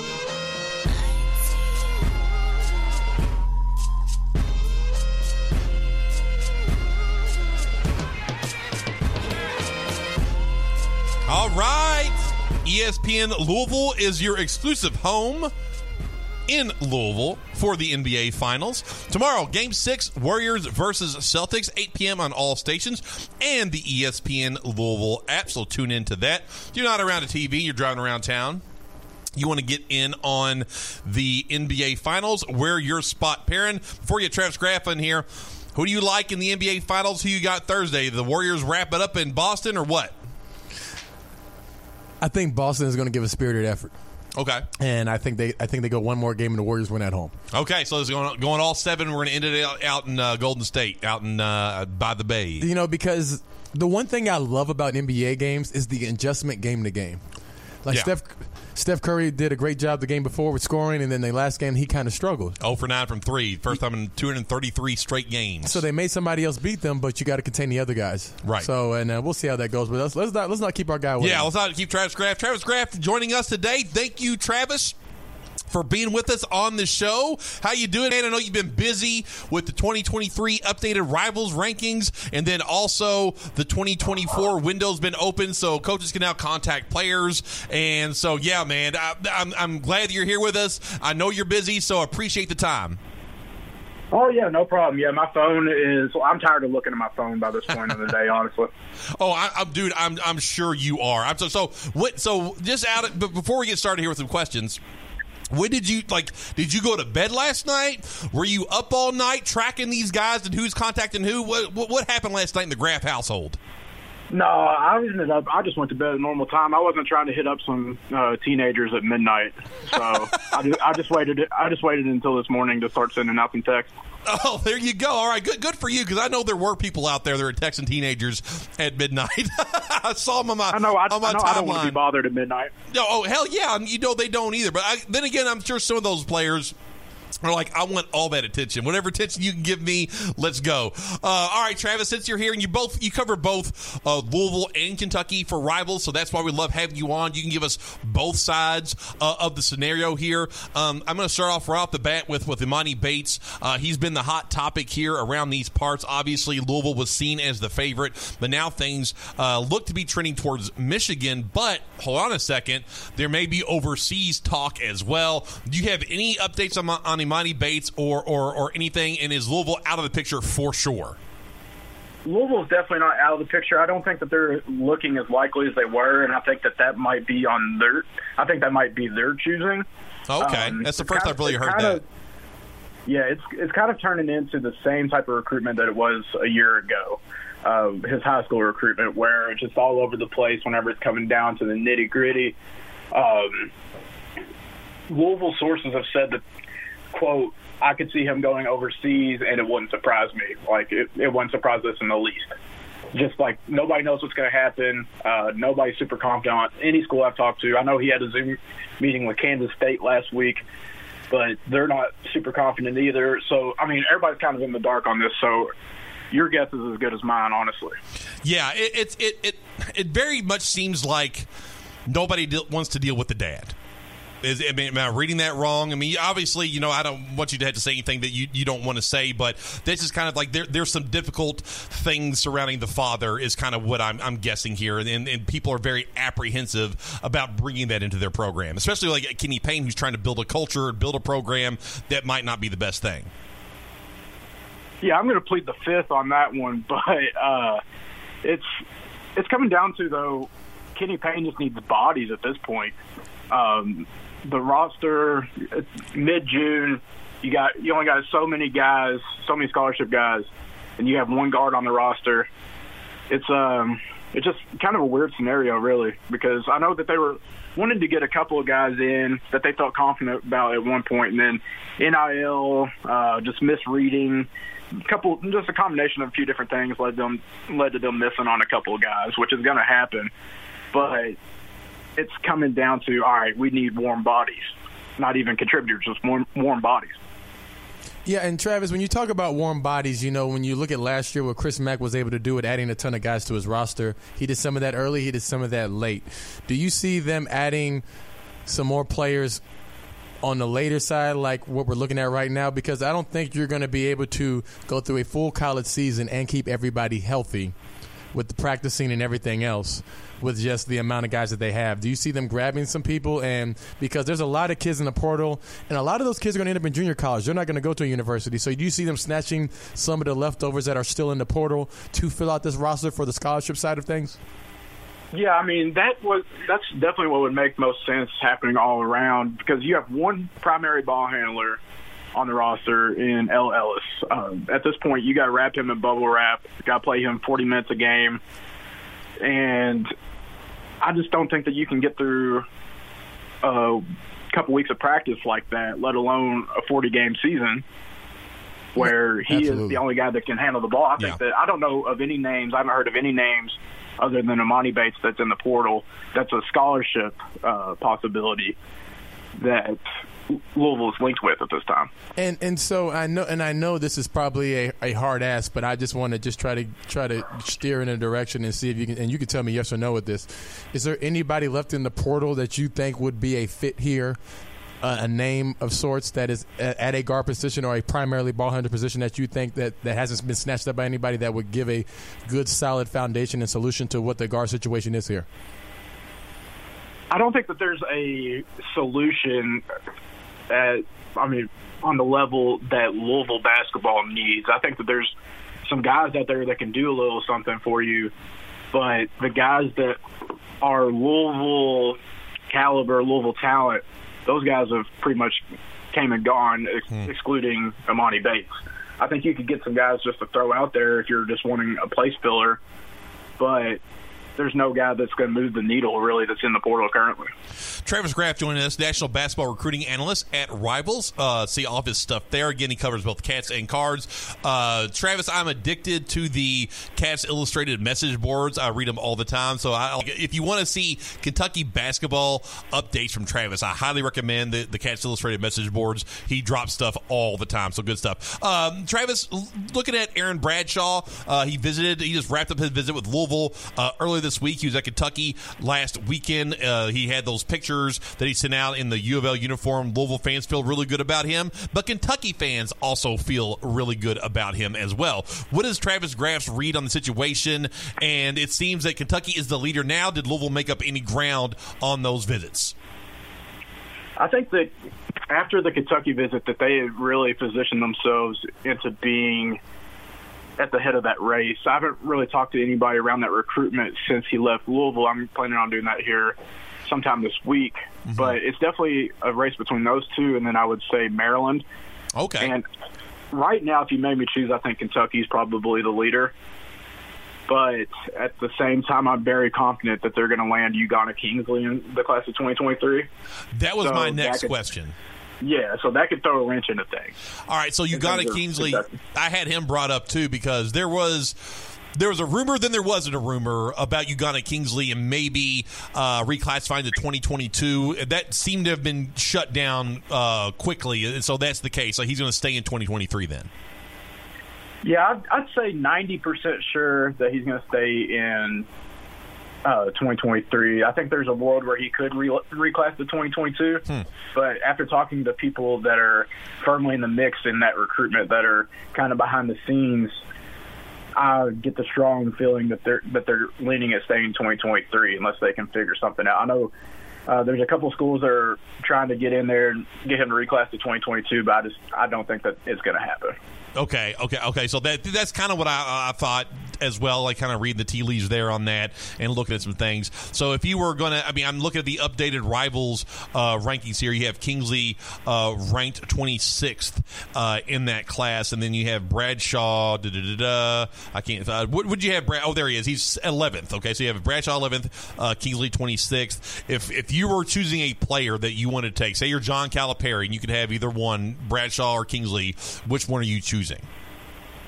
[SPEAKER 7] All right. ESPN Louisville is your exclusive home in Louisville for the NBA Finals. Tomorrow, Game 6, Warriors versus Celtics, 8 p.m. on all stations and the ESPN Louisville app, so tune into that. If you're not around a TV, you're driving around town, you want to get in on the NBA Finals, where your spot, Perrin. Before you get Travis Graff in here, who do you like in the NBA Finals? Who you got Thursday? The Warriors wrap it up in Boston or what?
[SPEAKER 9] I think Boston is going to give a spirited effort.
[SPEAKER 7] Okay.
[SPEAKER 9] And I think they go one more game and the Warriors win at home.
[SPEAKER 7] Okay, so it's going all 7. We're going to end it out in Golden State, out in by the Bay.
[SPEAKER 9] You know, because the one thing I love about NBA games is the adjustment game to game. Like Steph Curry did a great job the game before with scoring, and then the last game he kind of struggled.
[SPEAKER 7] 0 for 9 from 3. First time in 233 straight games.
[SPEAKER 9] So they made somebody else beat them, but you got to contain the other guys.
[SPEAKER 7] Right.
[SPEAKER 9] So, and we'll see how that goes. But let's not keep our guy away.
[SPEAKER 7] Yeah, let's not keep Travis Graff. Travis Graff joining us today. Thank you, Travis, for being with us on the show. How you doing, man? I know you've been busy with the 2023 updated Rivals rankings, and then also the 2024 window's been open, so coaches can now contact players. And so, yeah, man, I'm glad that you're here with us. I know you're busy, so appreciate the time.
[SPEAKER 5] Oh, yeah, no problem. Yeah, my phone is – I'm tired of looking at my phone by this point of the day, honestly.
[SPEAKER 7] Oh, dude, I'm sure you are. So just but before we get started here with some questions – when did you go to bed last night? Were you up all night tracking these guys and who's contacting who? What happened last night in the Graff household?
[SPEAKER 5] No, I just went to bed at normal time. I wasn't trying to hit up some teenagers at midnight, so I just waited until this morning to start sending out some texts.
[SPEAKER 7] Oh, there you go. All right, good for you, because I know there were people out there that were texting teenagers at midnight. I saw them on my timeline.
[SPEAKER 5] I don't want to be bothered at midnight.
[SPEAKER 7] No, oh, hell yeah. You know they don't either. But then again, I'm sure some of those players are like, I want all that attention. Whatever attention you can give me, let's go. All right, Travis, since you're here, and you cover both Louisville and Kentucky for Rivals, so that's why we love having you on. You can give us both sides of the scenario here. I'm going to start off right off the bat with Emoni Bates. He's been the hot topic here around these parts. Obviously, Louisville was seen as the favorite, but now things look to be trending towards Michigan. But hold on a second, there may be overseas talk as well. Do you have any updates on Emoni Bates or anything, and is Louisville out of the picture for sure?
[SPEAKER 5] Louisville's definitely not out of the picture. I don't think that they're looking as likely as they were, and I think that might be their choosing.
[SPEAKER 7] Okay, that's the first I've really heard that.
[SPEAKER 5] Yeah, it's kind of turning into the same type of recruitment that it was a year ago. His high school recruitment, where it's just all over the place whenever it's coming down to the nitty-gritty. Louisville sources have said that, quote, I could see him going overseas and it wouldn't surprise me. Like, it wouldn't surprise us in the least. Just like nobody knows what's going to happen. Nobody's super confident on any school I've talked to. I know he had a Zoom meeting with Kansas State last week, but they're not super confident either. So, I mean, everybody's kind of in the dark on this. So your guess is as good as mine, honestly.
[SPEAKER 7] Yeah, it very much seems like nobody wants to deal with the dad. Am I reading that wrong? I mean, obviously, I don't want you to have to say anything that you don't want to say, but this is kind of like there's some difficult things surrounding the father is kind of what I'm guessing here, and people are very apprehensive about bringing that into their program, especially like Kenny Payne, who's trying to build a culture, build a program that might not be the best thing.
[SPEAKER 5] Yeah, I'm going to plead the fifth on that one, but it's coming down to, though, Kenny Payne just needs bodies at this point. The roster, it's mid-June, you only got so many guys, so many scholarship guys, and you have one guard on the roster. It's just kind of a weird scenario, really, because I know that they were wanting to get a couple of guys in that they felt confident about at one point, and then NIL, just misreading, just a combination of a few different things led to them missing on a couple of guys, which is going to happen. But it's coming down to, all right, we need warm bodies, not even contributors, just warm bodies.
[SPEAKER 9] Yeah, and Travis, when you talk about warm bodies, when you look at last year what Chris Mack was able to do with adding a ton of guys to his roster, he did some of that early, he did some of that late. Do you see them adding some more players on the later side like what we're looking at right now? Because I don't think you're going to be able to go through a full college season and keep everybody healthy with the practicing and everything else with just the amount of guys that they have. Do you see them grabbing some people? And because there's a lot of kids in the portal, and a lot of those kids are going to end up in junior college. They're not going to go to a university. So do you see them snatching some of the leftovers that are still in the portal to fill out this roster for the scholarship side of things?
[SPEAKER 5] Yeah, I mean, that's definitely what would make most sense happening all around, because you have one primary ball handler on the roster in L. Ellis. At this point, you got to wrap him in bubble wrap. You got to play him 40 minutes a game. And I just don't think that you can get through a couple weeks of practice like that, let alone a 40-game season where he is the only guy that can handle the ball. I think that I don't know of any names. I haven't heard of any names other than Amani Bates that's in the portal. That's a scholarship possibility that Louisville is linked with at this time.
[SPEAKER 9] And so I know this is probably a hard ask, but I just want to try to steer in a direction and see if you can, and you can tell me yes or no with this. Is there anybody left in the portal that you think would be a fit here, a name of sorts that is at a guard position or a primarily ball handler position that you think that hasn't been snatched up by anybody that would give a good solid foundation and solution to what the guard situation is here?
[SPEAKER 5] I don't think that there's a solution on the level that Louisville basketball needs. I think that there's some guys out there that can do a little something for you, but the guys that are Louisville caliber, Louisville talent, those guys have pretty much came and gone, excluding Amani Bates. I think you could get some guys just to throw out there if you're just wanting a place filler, but there's no guy that's going to move the needle, really, that's in the portal currently.
[SPEAKER 7] Travis Graff joining us, National Basketball Recruiting Analyst at Rivals. See all of his stuff there. Again, he covers both Cats and Cards. Travis, I'm addicted to the Cats Illustrated message boards. I read them all the time. So if you want to see Kentucky basketball updates from Travis, I highly recommend the Cats Illustrated message boards. He drops stuff all the time, so good stuff. Travis, looking at Aaron Bradshaw, he just wrapped up his visit with Louisville earlier this week. He was at Kentucky last weekend. He had those pictures that he sent out in the U of L uniform. Louisville fans feel really good about him, but Kentucky fans also feel really good about him as well. What is Travis Graff's read on the situation? And it seems that Kentucky is the leader now. Did Louisville make up any ground on those visits?
[SPEAKER 5] I think that after the Kentucky visit that they had really positioned themselves into being at the head of that race. I haven't really talked to anybody around that recruitment since he left Louisville. I'm planning on doing that here sometime this week. Mm-hmm. But it's definitely a race between those two, and then I would say Maryland.
[SPEAKER 7] Okay.
[SPEAKER 5] And right now, if you made me choose, I think Kentucky's probably the leader. But at the same time, I'm very confident that they're going to land Ugonna Kingsley in the class of 2023.
[SPEAKER 7] That was my next question.
[SPEAKER 5] Yeah, so that could throw a wrench into things.
[SPEAKER 7] All right, so Ugonna Kingsley, I had him brought up too because there was a rumor, then there wasn't a rumor about Ugonna Kingsley and maybe reclassifying to 2022. That seemed to have been shut down quickly, and so that's the case. So he's going to stay in 2023 then.
[SPEAKER 5] Yeah, I'd say 90% sure that he's going to stay in 2023. I think there's a world where he could reclass to 2022, but after talking to people that are firmly in the mix in that recruitment that are kind of behind the scenes, I get the strong feeling that they're leaning at staying 2023 unless they can figure something out. I know there's a couple of schools that are trying to get in there and get him to reclass to 2022, but I don't think that it's going to happen.
[SPEAKER 7] Okay. So that's kind of what I thought as well. Like kind of reading the tea leaves there on that and looking at some things. So if you were going to, I'm looking at the updated Rivals rankings here. You have Kingsley ranked 26th in that class, and then you have Bradshaw. I can't. What would you have? Oh, there he is. He's 11th. Okay, so you have Bradshaw 11th, Kingsley 26th. If you were choosing a player that you wanted to take, say you're John Calipari, and you could have either one, Bradshaw or Kingsley, which one are you choosing?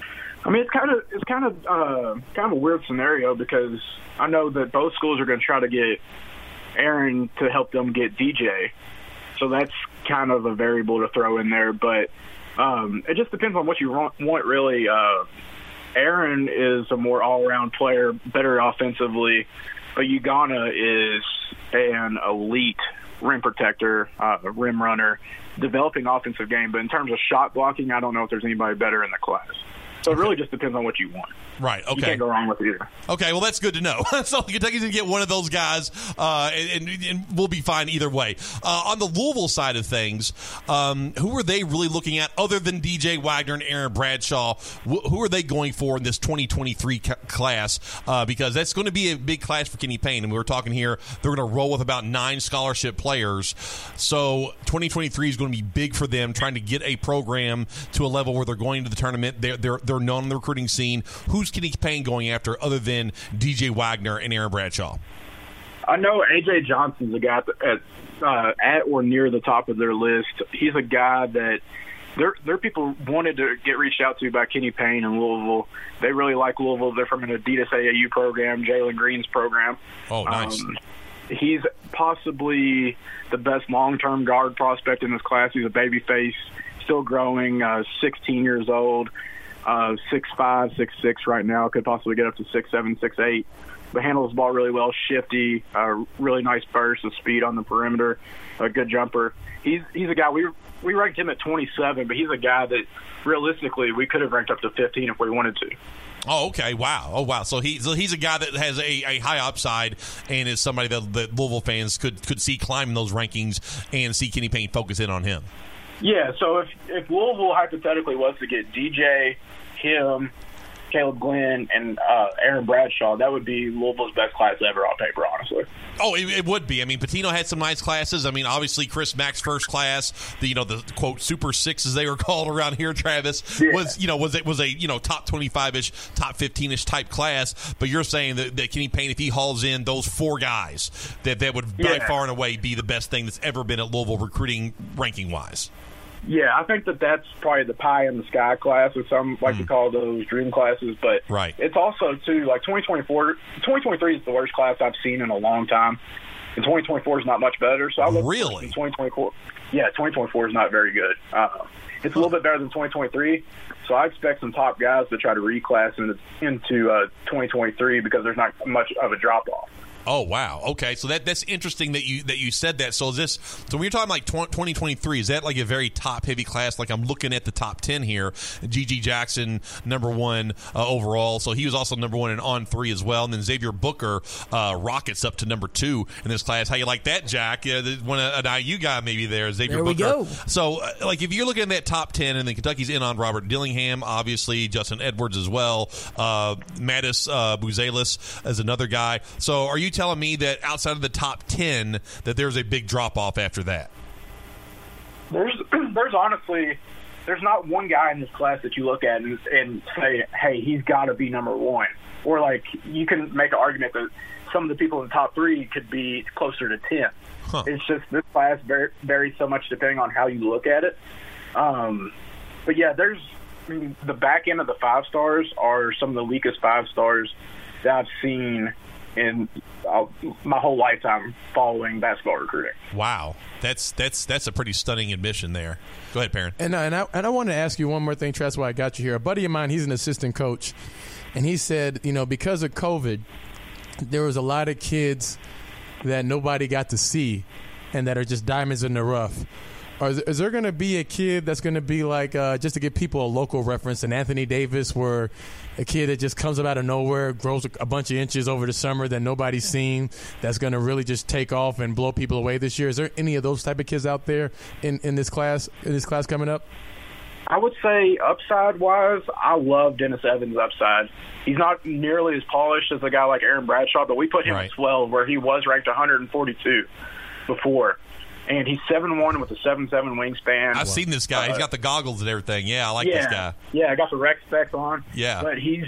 [SPEAKER 5] I mean, it's kind of a weird scenario because I know that both schools are going to try to get Aaron to help them get DJ, so that's kind of a variable to throw in there. But it just depends on what you want really. Aaron is a more all-around player, better offensively, but Ugonna is an elite rim protector, rim runner, developing offensive game. But in terms of shot blocking, I don't know if there's anybody better in the class. So it really just depends on what you want.
[SPEAKER 7] Right, okay.
[SPEAKER 5] You can't go wrong with either.
[SPEAKER 7] Okay, well, that's good to know. So Kentucky's going to get one of those guys, and we'll be fine either way. On the Louisville side of things, who are they really looking at other than DJ Wagner and Aaron Bradshaw? Who are they going for in this 2023 class? Because that's going to be a big class for Kenny Payne. And we were talking here, they're going to roll with about 9 scholarship players. So 2023 is going to be big for them, trying to get a program to a level where they're going to the tournament. They're known in the recruiting scene. Who's Kenny Payne going after other than DJ Wagner and Aaron Bradshaw?
[SPEAKER 5] I know A.J. Johnson's a guy at or near the top of their list. He's a guy that their people wanted to get reached out to by Kenny Payne in Louisville. They really like Louisville. They're from an Adidas AAU program, Jalen Green's program.
[SPEAKER 7] Oh, nice.
[SPEAKER 5] He's possibly the best long-term guard prospect in this class. He's a babyface, still growing, 16 years old. 6'5", 6'6" right now, could possibly get up to 6'7", 6'8", but handles the ball really well, shifty, really nice burst of speed on the perimeter, a good jumper. He's a guy, we ranked him at 27, but he's a guy that realistically we could have ranked up to 15 if we wanted to.
[SPEAKER 7] Oh, okay. Wow. Oh, wow. So he's a guy that has a high upside and is somebody that Louisville fans could see climbing those rankings and see Kenny Payne focus in on him.
[SPEAKER 5] Yeah, so if Louisville hypothetically was to get DJ, him, Caleb Glenn, and Aaron Bradshaw, that would be Louisville's best class ever on paper, honestly.
[SPEAKER 7] Oh, it would be. I mean, Pitino had some nice classes. I mean, obviously, Chris Mack's first class, the quote Super Six as they were called around here, Travis, was a top 25-ish, top 15-ish type class. But you're saying that Kenny Payne, if he hauls in those 4 guys, that would by far and away be the best thing that's ever been at Louisville recruiting ranking wise.
[SPEAKER 5] Yeah, I think that's probably the pie in the sky class, or some like to call those dream classes. But it's also, too, like 2023 is the worst class I've seen in a long time. And 2024 is not much better. So I look
[SPEAKER 7] really?
[SPEAKER 5] 2024. Yeah, 2024 is not very good. It's a little bit better than 2023. So I expect some top guys to try to reclass into 2023 because there's not much of a drop-off.
[SPEAKER 7] Oh, wow. Okay, so that's interesting that you said that. So when you're talking like 2023, is that like a very top-heavy class? Like I'm looking at the top 10 here. G.G. Jackson, number 1 overall. So he was also number 1 in On3 as well. And then Xavier Booker rockets up to number 2 in this class. How you like that, Jack? An IU guy maybe there, Xavier Booker.
[SPEAKER 8] There we go.
[SPEAKER 7] So like if you're looking at that top 10, and then Kentucky's in on Robert Dillingham, obviously, Justin Edwards as well. Mattis Buzelis is another guy. So are you telling me that outside of the top 10 that there's a big drop-off after that?
[SPEAKER 5] There's honestly, there's not one guy in this class that you look at and say, hey, he's got to be number 1. Or, like, you can make an argument that some of the people in the top 3 could be closer to 10. Huh. It's just this class varies so much depending on how you look at it. But, yeah, the back end of the 5 stars are some of the weakest 5 stars that I've seen in my whole lifetime following basketball recruiting.
[SPEAKER 7] Wow, that's a pretty stunning admission there. Go ahead, Perrin.
[SPEAKER 9] And I want to ask you one more thing, Tress, while I got you here. A buddy of mine, he's an assistant coach, and he said, because of COVID, there was a lot of kids that nobody got to see, and that are just diamonds in the rough. Is there going to be a kid that's going to be like, just to give people a local reference, an Anthony Davis, where a kid that just comes up out of nowhere, grows a bunch of inches over the summer that nobody's seen, that's going to really just take off and blow people away this year? Is there any of those type of kids out there in this class coming up?
[SPEAKER 5] I would say upside-wise, I love Dennis Evans' upside. He's not nearly as polished as a guy like Aaron Bradshaw, but we put him at 12, where he was ranked 142 before. And he's 7'1" with a 7'7" wingspan.
[SPEAKER 7] I've seen this guy. He's got the goggles and everything. Yeah, I like this guy.
[SPEAKER 5] Yeah, I got the rec specs on.
[SPEAKER 7] Yeah.
[SPEAKER 5] But he's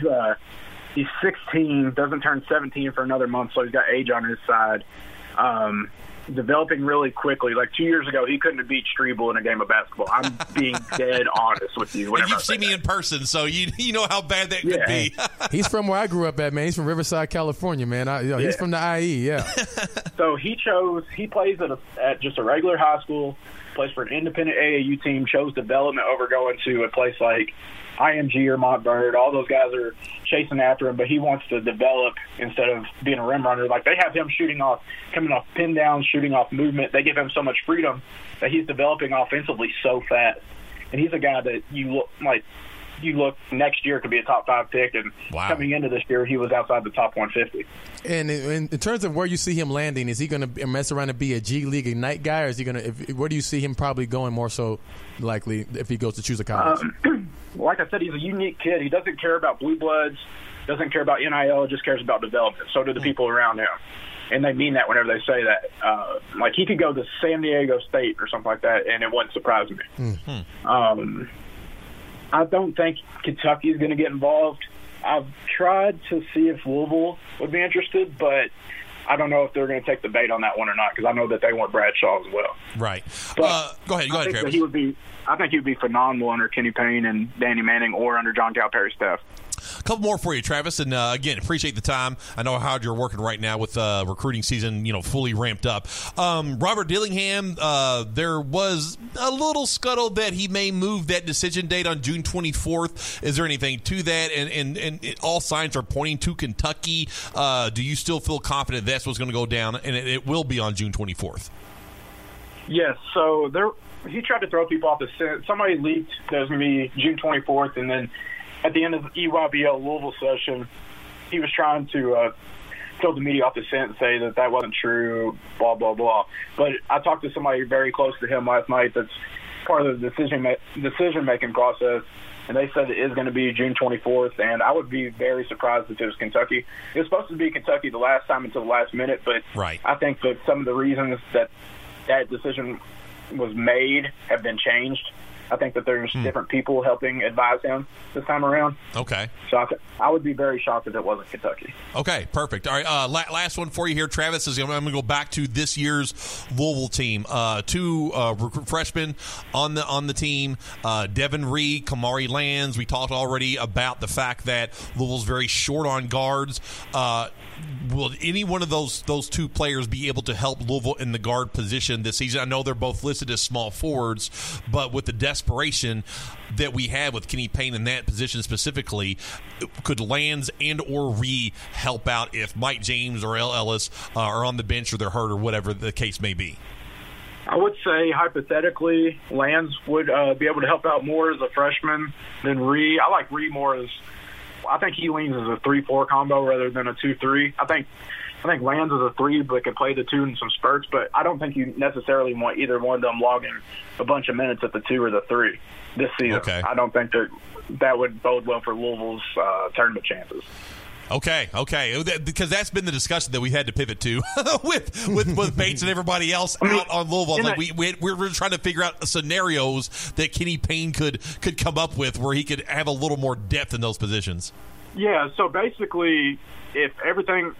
[SPEAKER 5] 16, doesn't turn 17 for another month, so he's got age on his side. developing really quickly. Like 2 years ago, he couldn't have beat Strebel in a game of basketball. I'm being dead honest with you.
[SPEAKER 7] And you've seen me in person, so you know how bad that could be.
[SPEAKER 9] He's from where I grew up at, man. He's from Riverside, California, man. He's from the IE, yeah.
[SPEAKER 5] So he plays at just a regular high school, plays for an independent AAU team, chose development over going to a place like IMG or Montverde. All those guys are chasing after him, but he wants to develop instead of being a rim runner. Like, they have him coming off pin downs, shooting off movement. They give him so much freedom that he's developing offensively so fast. And he's a guy that you look next year could be a top 5 pick, and coming into this year, he was outside the top 150.
[SPEAKER 9] And in terms of where you see him landing, is he going to mess around and be a G League Ignite guy, or is he going to? Where do you see him probably going more so likely if he goes to choose a college?
[SPEAKER 5] Like I said, he's a unique kid. He doesn't care about blue bloods, doesn't care about NIL, just cares about development. So do the people around him. And they mean that whenever they say that. Like, he could go to San Diego State or something like that, and it wouldn't surprise me. I don't think Kentucky's going to get involved. I've tried to see if Louisville would be interested, but I don't know if they're going to take the bait on that one or not, because I know that they want Bradshaw as well.
[SPEAKER 7] Right.
[SPEAKER 5] But
[SPEAKER 7] go ahead, Travis.
[SPEAKER 5] I think he would be phenomenal under Kenny Payne and Danny Manning, or under John Calipari's staff.
[SPEAKER 7] A couple more for you, Travis, and again, appreciate the time. I know how hard you're working right now with recruiting season, fully ramped up. Robert Dillingham, there was a little scuttle that he may move that decision date on June 24th. Is there anything to that? And all signs are pointing to Kentucky. Do you still feel confident that's what's going to go down, and it will be on June 24th?
[SPEAKER 5] Yes. So he tried to throw people off the scent. Somebody leaked that it was going to be June 24th, and then at the end of the EYBL Louisville session, he was trying to throw the media off the scent and say that wasn't true, blah, blah, blah. But I talked to somebody very close to him last night that's part of the decision-making process, and they said it is going to be June 24th, and I would be very surprised if it was Kentucky. It was supposed to be Kentucky the last time until the last minute, but I think that some of the reasons that decision was made have been changed. I think that there's different people helping advise him this time around.
[SPEAKER 7] Okay.
[SPEAKER 5] So I would be very shocked if it wasn't Kentucky.
[SPEAKER 7] Okay, perfect. All right, last one for you here, Travis. I'm going to go back to this year's Louisville team. Two freshmen on the team, Devin Reed, Kamari Lands. We talked already about the fact that Louisville's very short on guards. Will any one of those two players be able to help Louisville in the guard position this season? I know they're both listed as small forwards, but with the desperation that we have with Kenny Payne in that position specifically, could Lands and or Reed help out if Mike James or L. Ellis are on the bench or they're hurt or whatever the case may be?
[SPEAKER 5] I would say, hypothetically, Lands would be able to help out more as a freshman than Reed. I like Reed more as – I think he leans as a 3-4 combo rather than a 2-3. I think Lands is a 3 but can play the 2 in some spurts, but I don't think you necessarily want either one of them logging a bunch of minutes at the 2 or the 3 this season. Okay. I don't think that would bode well for Louisville's tournament chances.
[SPEAKER 7] Okay, because that's been the discussion that we had to pivot to with Bates and everybody else out on Louisville. Like we're trying to figure out scenarios that Kenny Payne could come up with where he could have a little more depth in those positions.
[SPEAKER 5] Yeah, so basically, if everything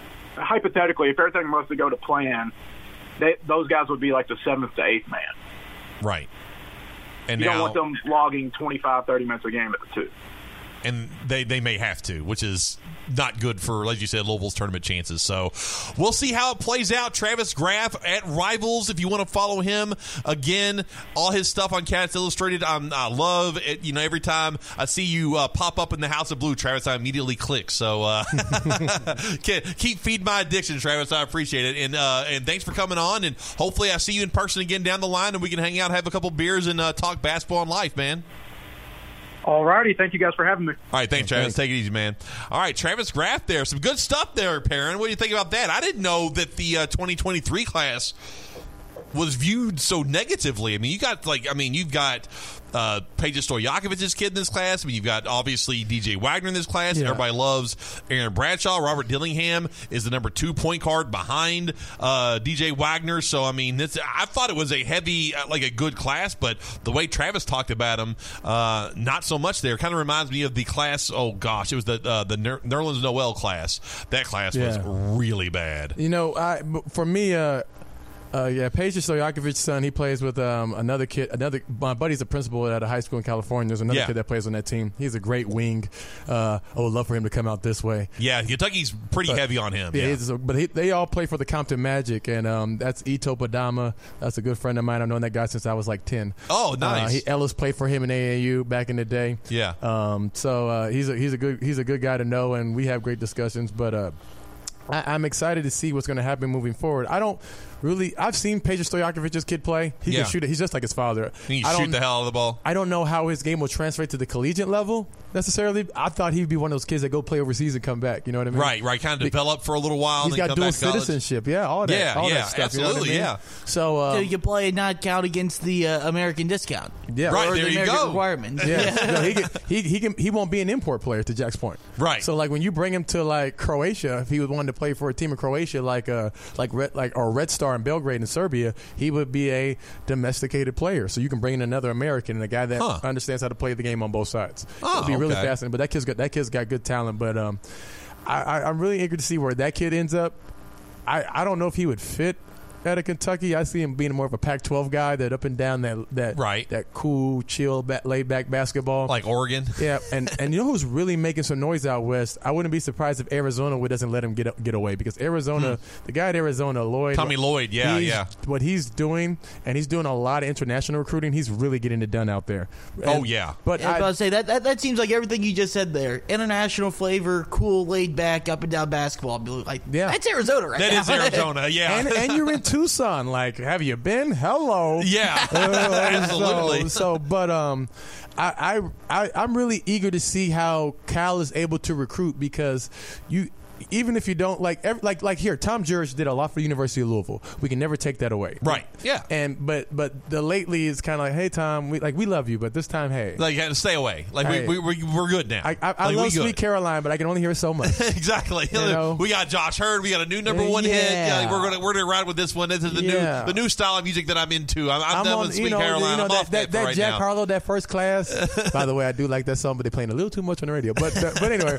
[SPEAKER 5] was to go to plan, those guys would be like the 7th to 8th man.
[SPEAKER 7] Right. And
[SPEAKER 5] you don't want them logging 25, 30 minutes a game at the 2.
[SPEAKER 7] And they may have to, which is not good for, as you said, Louisville's tournament chances. So we'll see how it plays out. Travis Graf at Rivals, if you want to follow him. Again, all his stuff on Cats Illustrated. I love it. Every time I see you pop up in the House of Blue, Travis, I immediately click. So keep feeding my addiction, Travis. I appreciate it. And thanks for coming on. And hopefully I see you in person again down the line, and we can hang out, have a couple beers, and talk basketball and life, man.
[SPEAKER 5] All righty. Thank you guys for having me.
[SPEAKER 7] All right. Thanks, Travis. Take it easy, man. All right. Travis Graf there. Some good stuff there, Perrin. What do you think about that? I didn't know that the 2023 class was viewed so negatively. I mean, you've got Peja Stojakovic's kid in this class. I mean, you've got obviously DJ Wagner in this class. Yeah. Everybody loves Aaron Bradshaw. Robert Dillingham is the number 2 point guard behind DJ Wagner. So, I mean, I thought it was a heavy, like a good class, but the way Travis talked about him, not so much there. Kind of reminds me of the class, it was the Nerlens Noel class. That class was really bad.
[SPEAKER 9] For me, Peja Stojakovic's son. He plays with another kid. My buddy's a principal at a high school in California. There's another kid that plays on that team. He's a great wing. I would love for him to come out this way.
[SPEAKER 7] Yeah, Kentucky's pretty heavy on him.
[SPEAKER 9] Yeah, they all play for the Compton Magic, and that's Ito Padama. That's a good friend of mine. I've known that guy since I was like 10.
[SPEAKER 7] Oh, nice.
[SPEAKER 9] Ellis played for him in AAU back in the day.
[SPEAKER 7] Yeah.
[SPEAKER 9] So he's a good guy to know, and we have great discussions. But I'm excited to see what's going to happen moving forward. I've seen Peja Stojakovic's kid play. He can shoot it. He's just like his father.
[SPEAKER 7] He can shoot the hell out of the ball.
[SPEAKER 9] I don't know how his game will translate to the collegiate level necessarily. I thought he'd be one of those kids that go play overseas and come back. You know what I mean?
[SPEAKER 7] Right. Kind of develop for a little while.
[SPEAKER 9] He's
[SPEAKER 7] and then
[SPEAKER 9] got
[SPEAKER 7] come
[SPEAKER 9] dual
[SPEAKER 7] back to college.
[SPEAKER 9] citizenship. Yeah, all that. All that stuff.
[SPEAKER 7] Absolutely.
[SPEAKER 9] You know what I mean? So
[SPEAKER 8] you can play and not count against the American discount.
[SPEAKER 9] Yeah,
[SPEAKER 7] right.
[SPEAKER 8] Or
[SPEAKER 7] There
[SPEAKER 8] the
[SPEAKER 7] you
[SPEAKER 8] American
[SPEAKER 7] go.
[SPEAKER 8] requirements.
[SPEAKER 9] Yeah, he won't be an import player to Jack's point.
[SPEAKER 7] Right.
[SPEAKER 9] So like when you bring him to like Croatia, if he was wanting to play for a team in Croatia, like Red Star in Belgrade in Serbia, he would be a domesticated player. So you can bring in another American and a guy that understands how to play the game on both sides. It'd be really fascinating. But that kid's got good talent. But I'm really eager to see where that kid ends up. I don't know if he would fit out of Kentucky. I see him being more of a Pac-12 guy, that up and down, that cool, chill, laid back basketball,
[SPEAKER 7] like Oregon.
[SPEAKER 9] Yeah, and you know who's really making some noise out west? I wouldn't be surprised if Arizona doesn't let him get away, because Arizona, the guy at Arizona, Lloyd,
[SPEAKER 7] Tommy Lloyd,
[SPEAKER 9] what he's doing, and he's doing a lot of international recruiting. He's really getting it done out there.
[SPEAKER 7] But
[SPEAKER 8] I was about to say that seems like everything you just said there. International flavor, cool, laid back, up and down basketball. That's Arizona right now.
[SPEAKER 7] That is Arizona. Yeah,
[SPEAKER 9] and you're in Tucson. Like, have you been? Hello.
[SPEAKER 7] Yeah, absolutely.
[SPEAKER 9] But I'm really eager to see how Cal is able to recruit, because even if you don't like here, Tom Jurich did a lot for the University of Louisville. We can never take that away.
[SPEAKER 7] Right. Yeah.
[SPEAKER 9] But the lately is kind of like, hey Tom, we love you, but this time, hey,
[SPEAKER 7] like, you got to stay away. Like, hey, we're good now.
[SPEAKER 9] I love Sweet Caroline, but I can only hear it so much.
[SPEAKER 7] Exactly.
[SPEAKER 9] You know?
[SPEAKER 7] We got Josh Hurd. We got a new number one hit. Yeah, we're gonna ride with this one. This is the new style of music that I'm into. I'm done with Sweet Caroline. I'm off that right
[SPEAKER 9] Jack
[SPEAKER 7] now.
[SPEAKER 9] Harlow, that First Class. By the way, I do like that song, but they're playing a little too much on the radio. But anyway,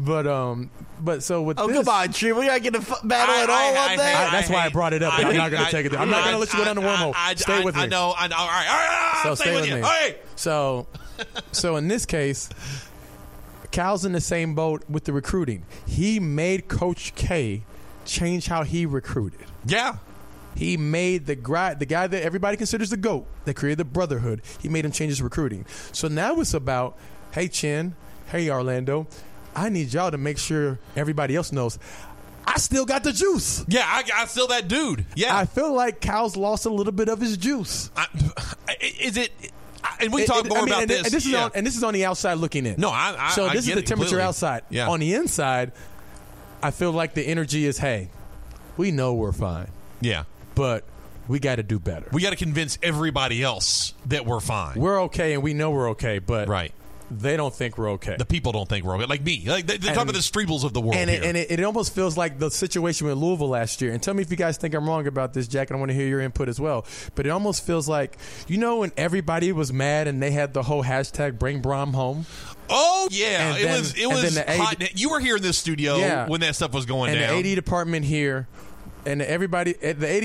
[SPEAKER 9] but so with this,
[SPEAKER 8] come on, Tree, we gotta get a battle at all of that.
[SPEAKER 9] That's why I brought it up. I'm not going to take it there. I'm not going to let you go down the wormhole. Stay with me.
[SPEAKER 7] I know. All right.
[SPEAKER 9] So stay with
[SPEAKER 7] you.
[SPEAKER 9] me.
[SPEAKER 7] Hey.
[SPEAKER 9] So in this case, Cal's in the same boat with the recruiting. He made Coach K change how he recruited.
[SPEAKER 7] Yeah.
[SPEAKER 9] He made the guy that everybody considers the GOAT, that created the brotherhood. He made him change his recruiting. So now it's about, hey, Chin, hey, Orlando, I need y'all to make sure everybody else knows I still got the juice.
[SPEAKER 7] Yeah, I still that dude. Yeah.
[SPEAKER 9] I feel like Cal's lost a little bit of his juice.
[SPEAKER 7] Is it? And we talk more about this.
[SPEAKER 9] And this is on the outside looking in.
[SPEAKER 7] No,
[SPEAKER 9] so this is the temperature
[SPEAKER 7] completely.
[SPEAKER 9] outside.
[SPEAKER 7] Yeah.
[SPEAKER 9] On the inside, I feel like the energy is, hey, we know we're fine.
[SPEAKER 7] Yeah.
[SPEAKER 9] But we got to do better.
[SPEAKER 7] We got to convince everybody else that we're fine.
[SPEAKER 9] We're okay, and we know we're okay, but
[SPEAKER 7] right.
[SPEAKER 9] They don't think we're okay.
[SPEAKER 7] The people don't think we're okay. Like me. Like they're talking about the Streebles of the world.
[SPEAKER 9] And it almost feels like the situation with Louisville last year. And tell me if you guys think I'm wrong about this, Jack, and I want to hear your input as well. But it almost feels like, when everybody was mad and they had the whole hashtag Bring Brom Home.
[SPEAKER 7] Oh yeah,
[SPEAKER 9] it
[SPEAKER 7] was hot. You were here in this studio when that stuff was going down.
[SPEAKER 9] And the AD department here. And everybody,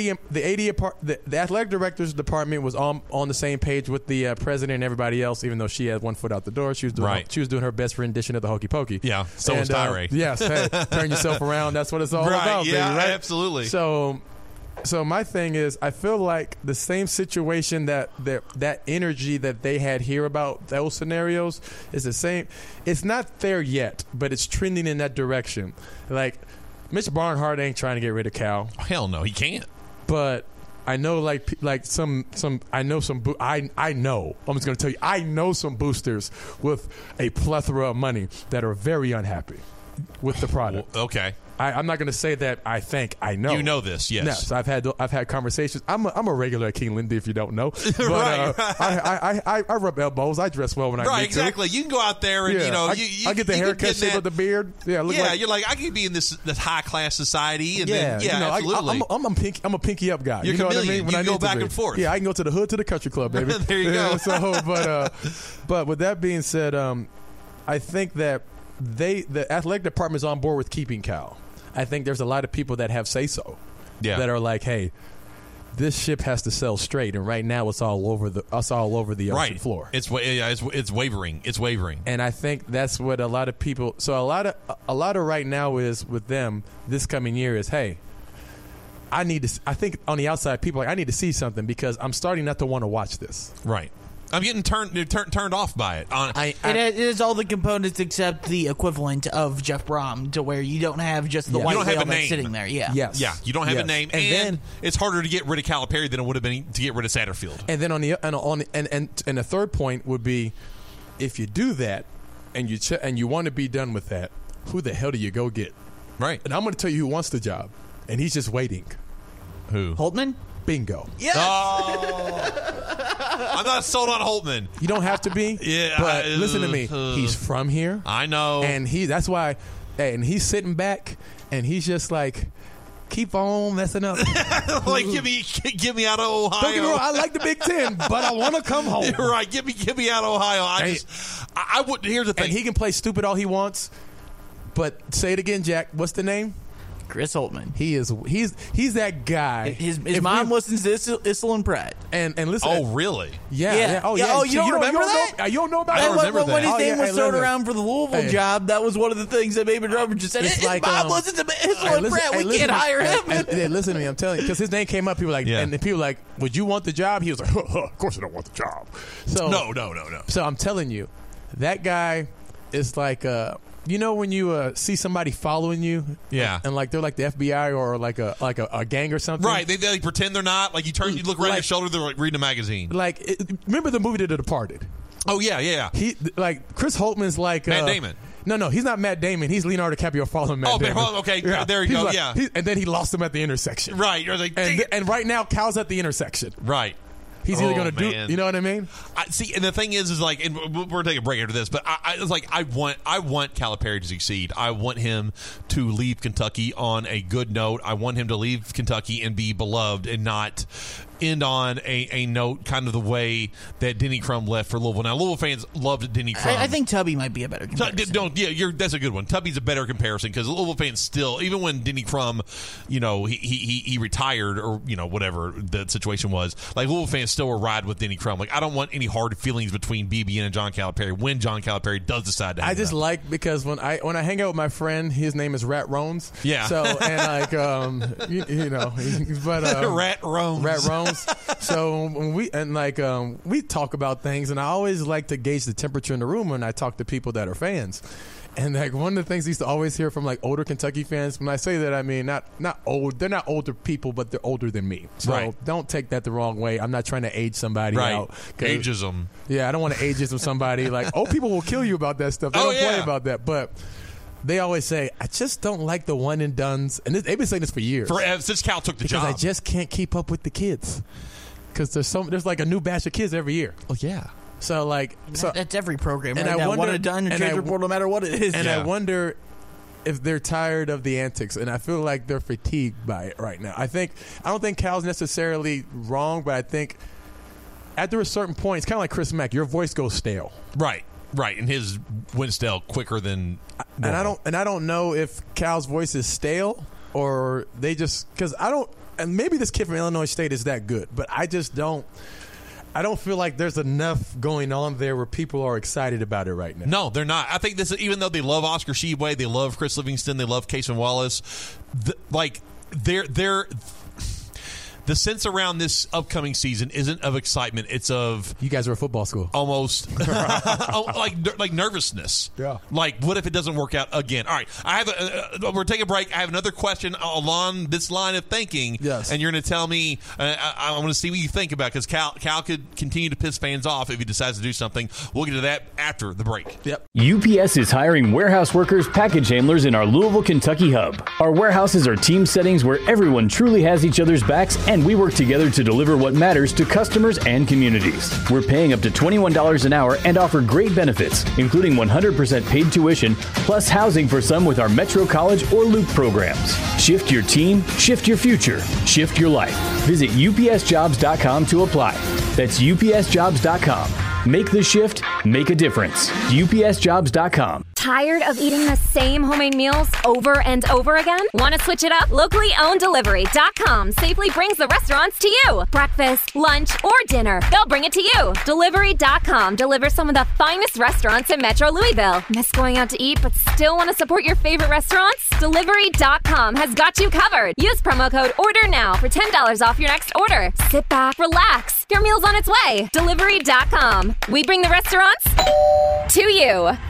[SPEAKER 9] the athletic director's department was on the same page with the president and everybody else. Even though she had one foot out the door, she was doing her best rendition of the Hokey Pokey.
[SPEAKER 7] Yeah, so was Tyree.
[SPEAKER 9] Yes, hey, turn yourself around. That's what it's all about.
[SPEAKER 7] Yeah,
[SPEAKER 9] baby, right?
[SPEAKER 7] Absolutely.
[SPEAKER 9] So my thing is, I feel like the same situation that energy that they had here about those scenarios is the same. It's not there yet, but it's trending in that direction. Like, Mitch Barnhart ain't trying to get rid of Cal.
[SPEAKER 7] Hell no, he can't.
[SPEAKER 9] But I know, I know some. I know. I'm just going to tell you. I know some boosters with a plethora of money that are very unhappy with the product.
[SPEAKER 7] Okay.
[SPEAKER 9] I'm not going to say that I think I know.
[SPEAKER 7] You know this, yes.
[SPEAKER 9] Yes, I've had conversations. I'm a regular at King Lindy, if you don't know. But,
[SPEAKER 7] right.
[SPEAKER 9] I rub elbows. I dress well when I need to.
[SPEAKER 7] Right, exactly. You can go out there and
[SPEAKER 9] I get the haircut, shave up the beard. Yeah,
[SPEAKER 7] you're like, I could be in this high class society, and absolutely.
[SPEAKER 9] I'm a pinky up guy.
[SPEAKER 7] You're
[SPEAKER 9] you know
[SPEAKER 7] chameleon.
[SPEAKER 9] What I mean? When
[SPEAKER 7] you
[SPEAKER 9] I
[SPEAKER 7] go back and forth.
[SPEAKER 9] Yeah, I can go to the hood to the country club, baby.
[SPEAKER 7] There you go.
[SPEAKER 9] But with that being said, I think that the athletic department is on board with keeping Cal. I think there's a lot of people that have say-so that are like, hey, this ship has to sail straight, and right now it's all over the ocean floor.
[SPEAKER 7] It's wavering. It's wavering.
[SPEAKER 9] And I think that's what a lot of people. So a lot of right now is with them this coming year is, hey, I think on the outside people are like, I need to see something because I'm starting not to want to watch this.
[SPEAKER 7] Right. I'm getting turned off by it.
[SPEAKER 8] It is all the components except the equivalent of Jeff Brom, to where you don't have just the white whale that's sitting there. Yeah.
[SPEAKER 9] Yes.
[SPEAKER 7] Yeah. You don't have a name, and then it's harder to get rid of Calipari than it would have been to get rid of Satterfield.
[SPEAKER 9] And then and the third point would be, if you do that, and you want to be done with that, who the hell do you go get?
[SPEAKER 7] Right.
[SPEAKER 9] And I'm going to tell you who wants the job, and he's just waiting.
[SPEAKER 7] Who?
[SPEAKER 8] Holtman?
[SPEAKER 9] Bingo.
[SPEAKER 8] Yes.
[SPEAKER 7] I'm not sold on Holtman.
[SPEAKER 9] You don't have to be.
[SPEAKER 7] Yeah.
[SPEAKER 9] But listen to me. He's from here.
[SPEAKER 7] I know.
[SPEAKER 9] And that's why. And he's sitting back, and he's just like, keep on messing up.
[SPEAKER 7] Like, give me out of Ohio.
[SPEAKER 9] Don't get me wrong, I like the Big Ten, but I want to come home.
[SPEAKER 7] You're right. Give me out of Ohio. I would. Here's the thing.
[SPEAKER 9] And he can play stupid all he wants. But say it again, Jack. What's the name?
[SPEAKER 8] Chris Holtman.
[SPEAKER 9] He's that guy.
[SPEAKER 8] His mom listens to Issel and Pratt.
[SPEAKER 9] And listen.
[SPEAKER 7] Oh, really?
[SPEAKER 9] Yeah.
[SPEAKER 8] Oh, you don't remember that?
[SPEAKER 9] You don't know about
[SPEAKER 7] I don't remember that.
[SPEAKER 8] When his name was thrown around for the Louisville job, that was one of the things that Baby Drummer just said. His mom listens to Issel and Pratt. We can't hire him.
[SPEAKER 9] Listen to me. I'm telling you. Because his name came up. People were like, and the people were like, would you want the job? He was like, of course I don't want the job. So
[SPEAKER 7] No.
[SPEAKER 9] So I'm telling you, that guy is like you know when you see somebody following you, and like they're like the FBI or like a gang or something,
[SPEAKER 7] right? They like pretend they're not. Like you look right your shoulder, they're like reading a magazine.
[SPEAKER 9] Like remember the movie The Departed?
[SPEAKER 7] Oh yeah.
[SPEAKER 9] He like Chris Holtman's like
[SPEAKER 7] Matt Damon.
[SPEAKER 9] No, he's not Matt Damon. He's Leonardo DiCaprio following Matt Damon.
[SPEAKER 7] Oh, okay, there you go.
[SPEAKER 9] Like,
[SPEAKER 7] yeah,
[SPEAKER 9] and then he lost him at the intersection.
[SPEAKER 7] Right. You're like,
[SPEAKER 9] and right now Cal's at the intersection.
[SPEAKER 7] Right.
[SPEAKER 9] He's either going to do, you know what I mean?
[SPEAKER 7] See, and the thing is like, and we're going to take a break after this, but I was like, I want Calipari to succeed. I want him to leave Kentucky on a good note. I want him to leave Kentucky and be beloved and not end on a note kind of the way that Denny Crum left for Louisville. Now, Louisville fans loved Denny Crum.
[SPEAKER 8] I think Tubby might be a better comparison.
[SPEAKER 7] That's a good one. Tubby's a better comparison because Louisville fans still, even when Denny Crum, he retired or, whatever the situation was, like Louisville fans still were ride with Denny Crum. Like, I don't want any hard feelings between BBN and John Calipari when John Calipari does decide to hang
[SPEAKER 9] I just
[SPEAKER 7] up.
[SPEAKER 9] like, because when I hang out with my friend, his name is Rat Rones.
[SPEAKER 7] Yeah.
[SPEAKER 9] So, and like,
[SPEAKER 7] Rat Rones.
[SPEAKER 9] So when we talk about things, and I always like to gauge the temperature in the room when I talk to people that are fans. And like one of the things I used to always hear from like older Kentucky fans, when I say that I mean not old, they're not older people, but they're older than me. So don't take that the wrong way. I'm not trying to age somebody out.
[SPEAKER 7] Ageism.
[SPEAKER 9] Yeah, I don't want to ageism somebody. Like old people will kill you about that stuff. They don't play about that, but. They always say, I just don't like the one and dones. And they've been saying this for years.
[SPEAKER 7] Since Cal took the job.
[SPEAKER 9] Because I just can't keep up with the kids. Because there's like a new batch of kids every year.
[SPEAKER 7] Oh, yeah.
[SPEAKER 9] So, like.
[SPEAKER 8] That's every program.
[SPEAKER 9] And
[SPEAKER 8] right
[SPEAKER 9] I
[SPEAKER 8] now.
[SPEAKER 9] wonder,
[SPEAKER 8] One and done, your trade report, no matter what it is.
[SPEAKER 9] And I wonder if they're tired of the antics. And I feel like they're fatigued by it right now. I don't think Cal's necessarily wrong, but I think after a certain point, it's kind of like Chris Mack. Your voice goes stale.
[SPEAKER 7] Right, and his went stale quicker than
[SPEAKER 9] normal. And I don't know if Cal's voice is stale or they just, because and maybe this kid from Illinois State is that good, but I don't feel like there's enough going on there where people are excited about it right now.
[SPEAKER 7] No, they're not. I think this, even though they love Oscar Tshiebwe, they love Chris Livingston, they love Cason Wallace, the sense around this upcoming season isn't of excitement. It's of...
[SPEAKER 9] You guys are a football school.
[SPEAKER 7] Almost. like nervousness.
[SPEAKER 9] Yeah.
[SPEAKER 7] Like, what if it doesn't work out again? All right. We're taking a break. I have another question along this line of thinking.
[SPEAKER 9] Yes.
[SPEAKER 7] And you're going to tell me... I want to see what you think about it, because Cal could continue to piss fans off if he decides to do something. We'll get to that after the break.
[SPEAKER 9] Yep.
[SPEAKER 14] UPS is hiring warehouse workers, package handlers in our Louisville, Kentucky hub. Our warehouses are team settings where everyone truly has each other's backs, and we work together to deliver what matters to customers and communities. We're paying up to $21 an hour and offer great benefits, including 100% paid tuition, plus housing for some with our Metro College or Loop programs. Shift your team, shift your future, shift your life. Visit upsjobs.com to apply. That's upsjobs.com. Make the shift, Make a difference. UPSjobs.com.
[SPEAKER 15] Tired of eating the same homemade meals over and over again? Want to switch it up? Locally owned Delivery.com safely brings the restaurants to you. Breakfast, lunch, or dinner, they'll bring it to you. Delivery.com delivers some of the finest restaurants in Metro Louisville. Miss going out to eat but still want to support your favorite restaurants? Delivery.com has got you covered. Use promo code ORDERNOW for $10 off your next order. Sit back, relax. Your meal's on its way. Delivery.com. We bring the restaurants to you.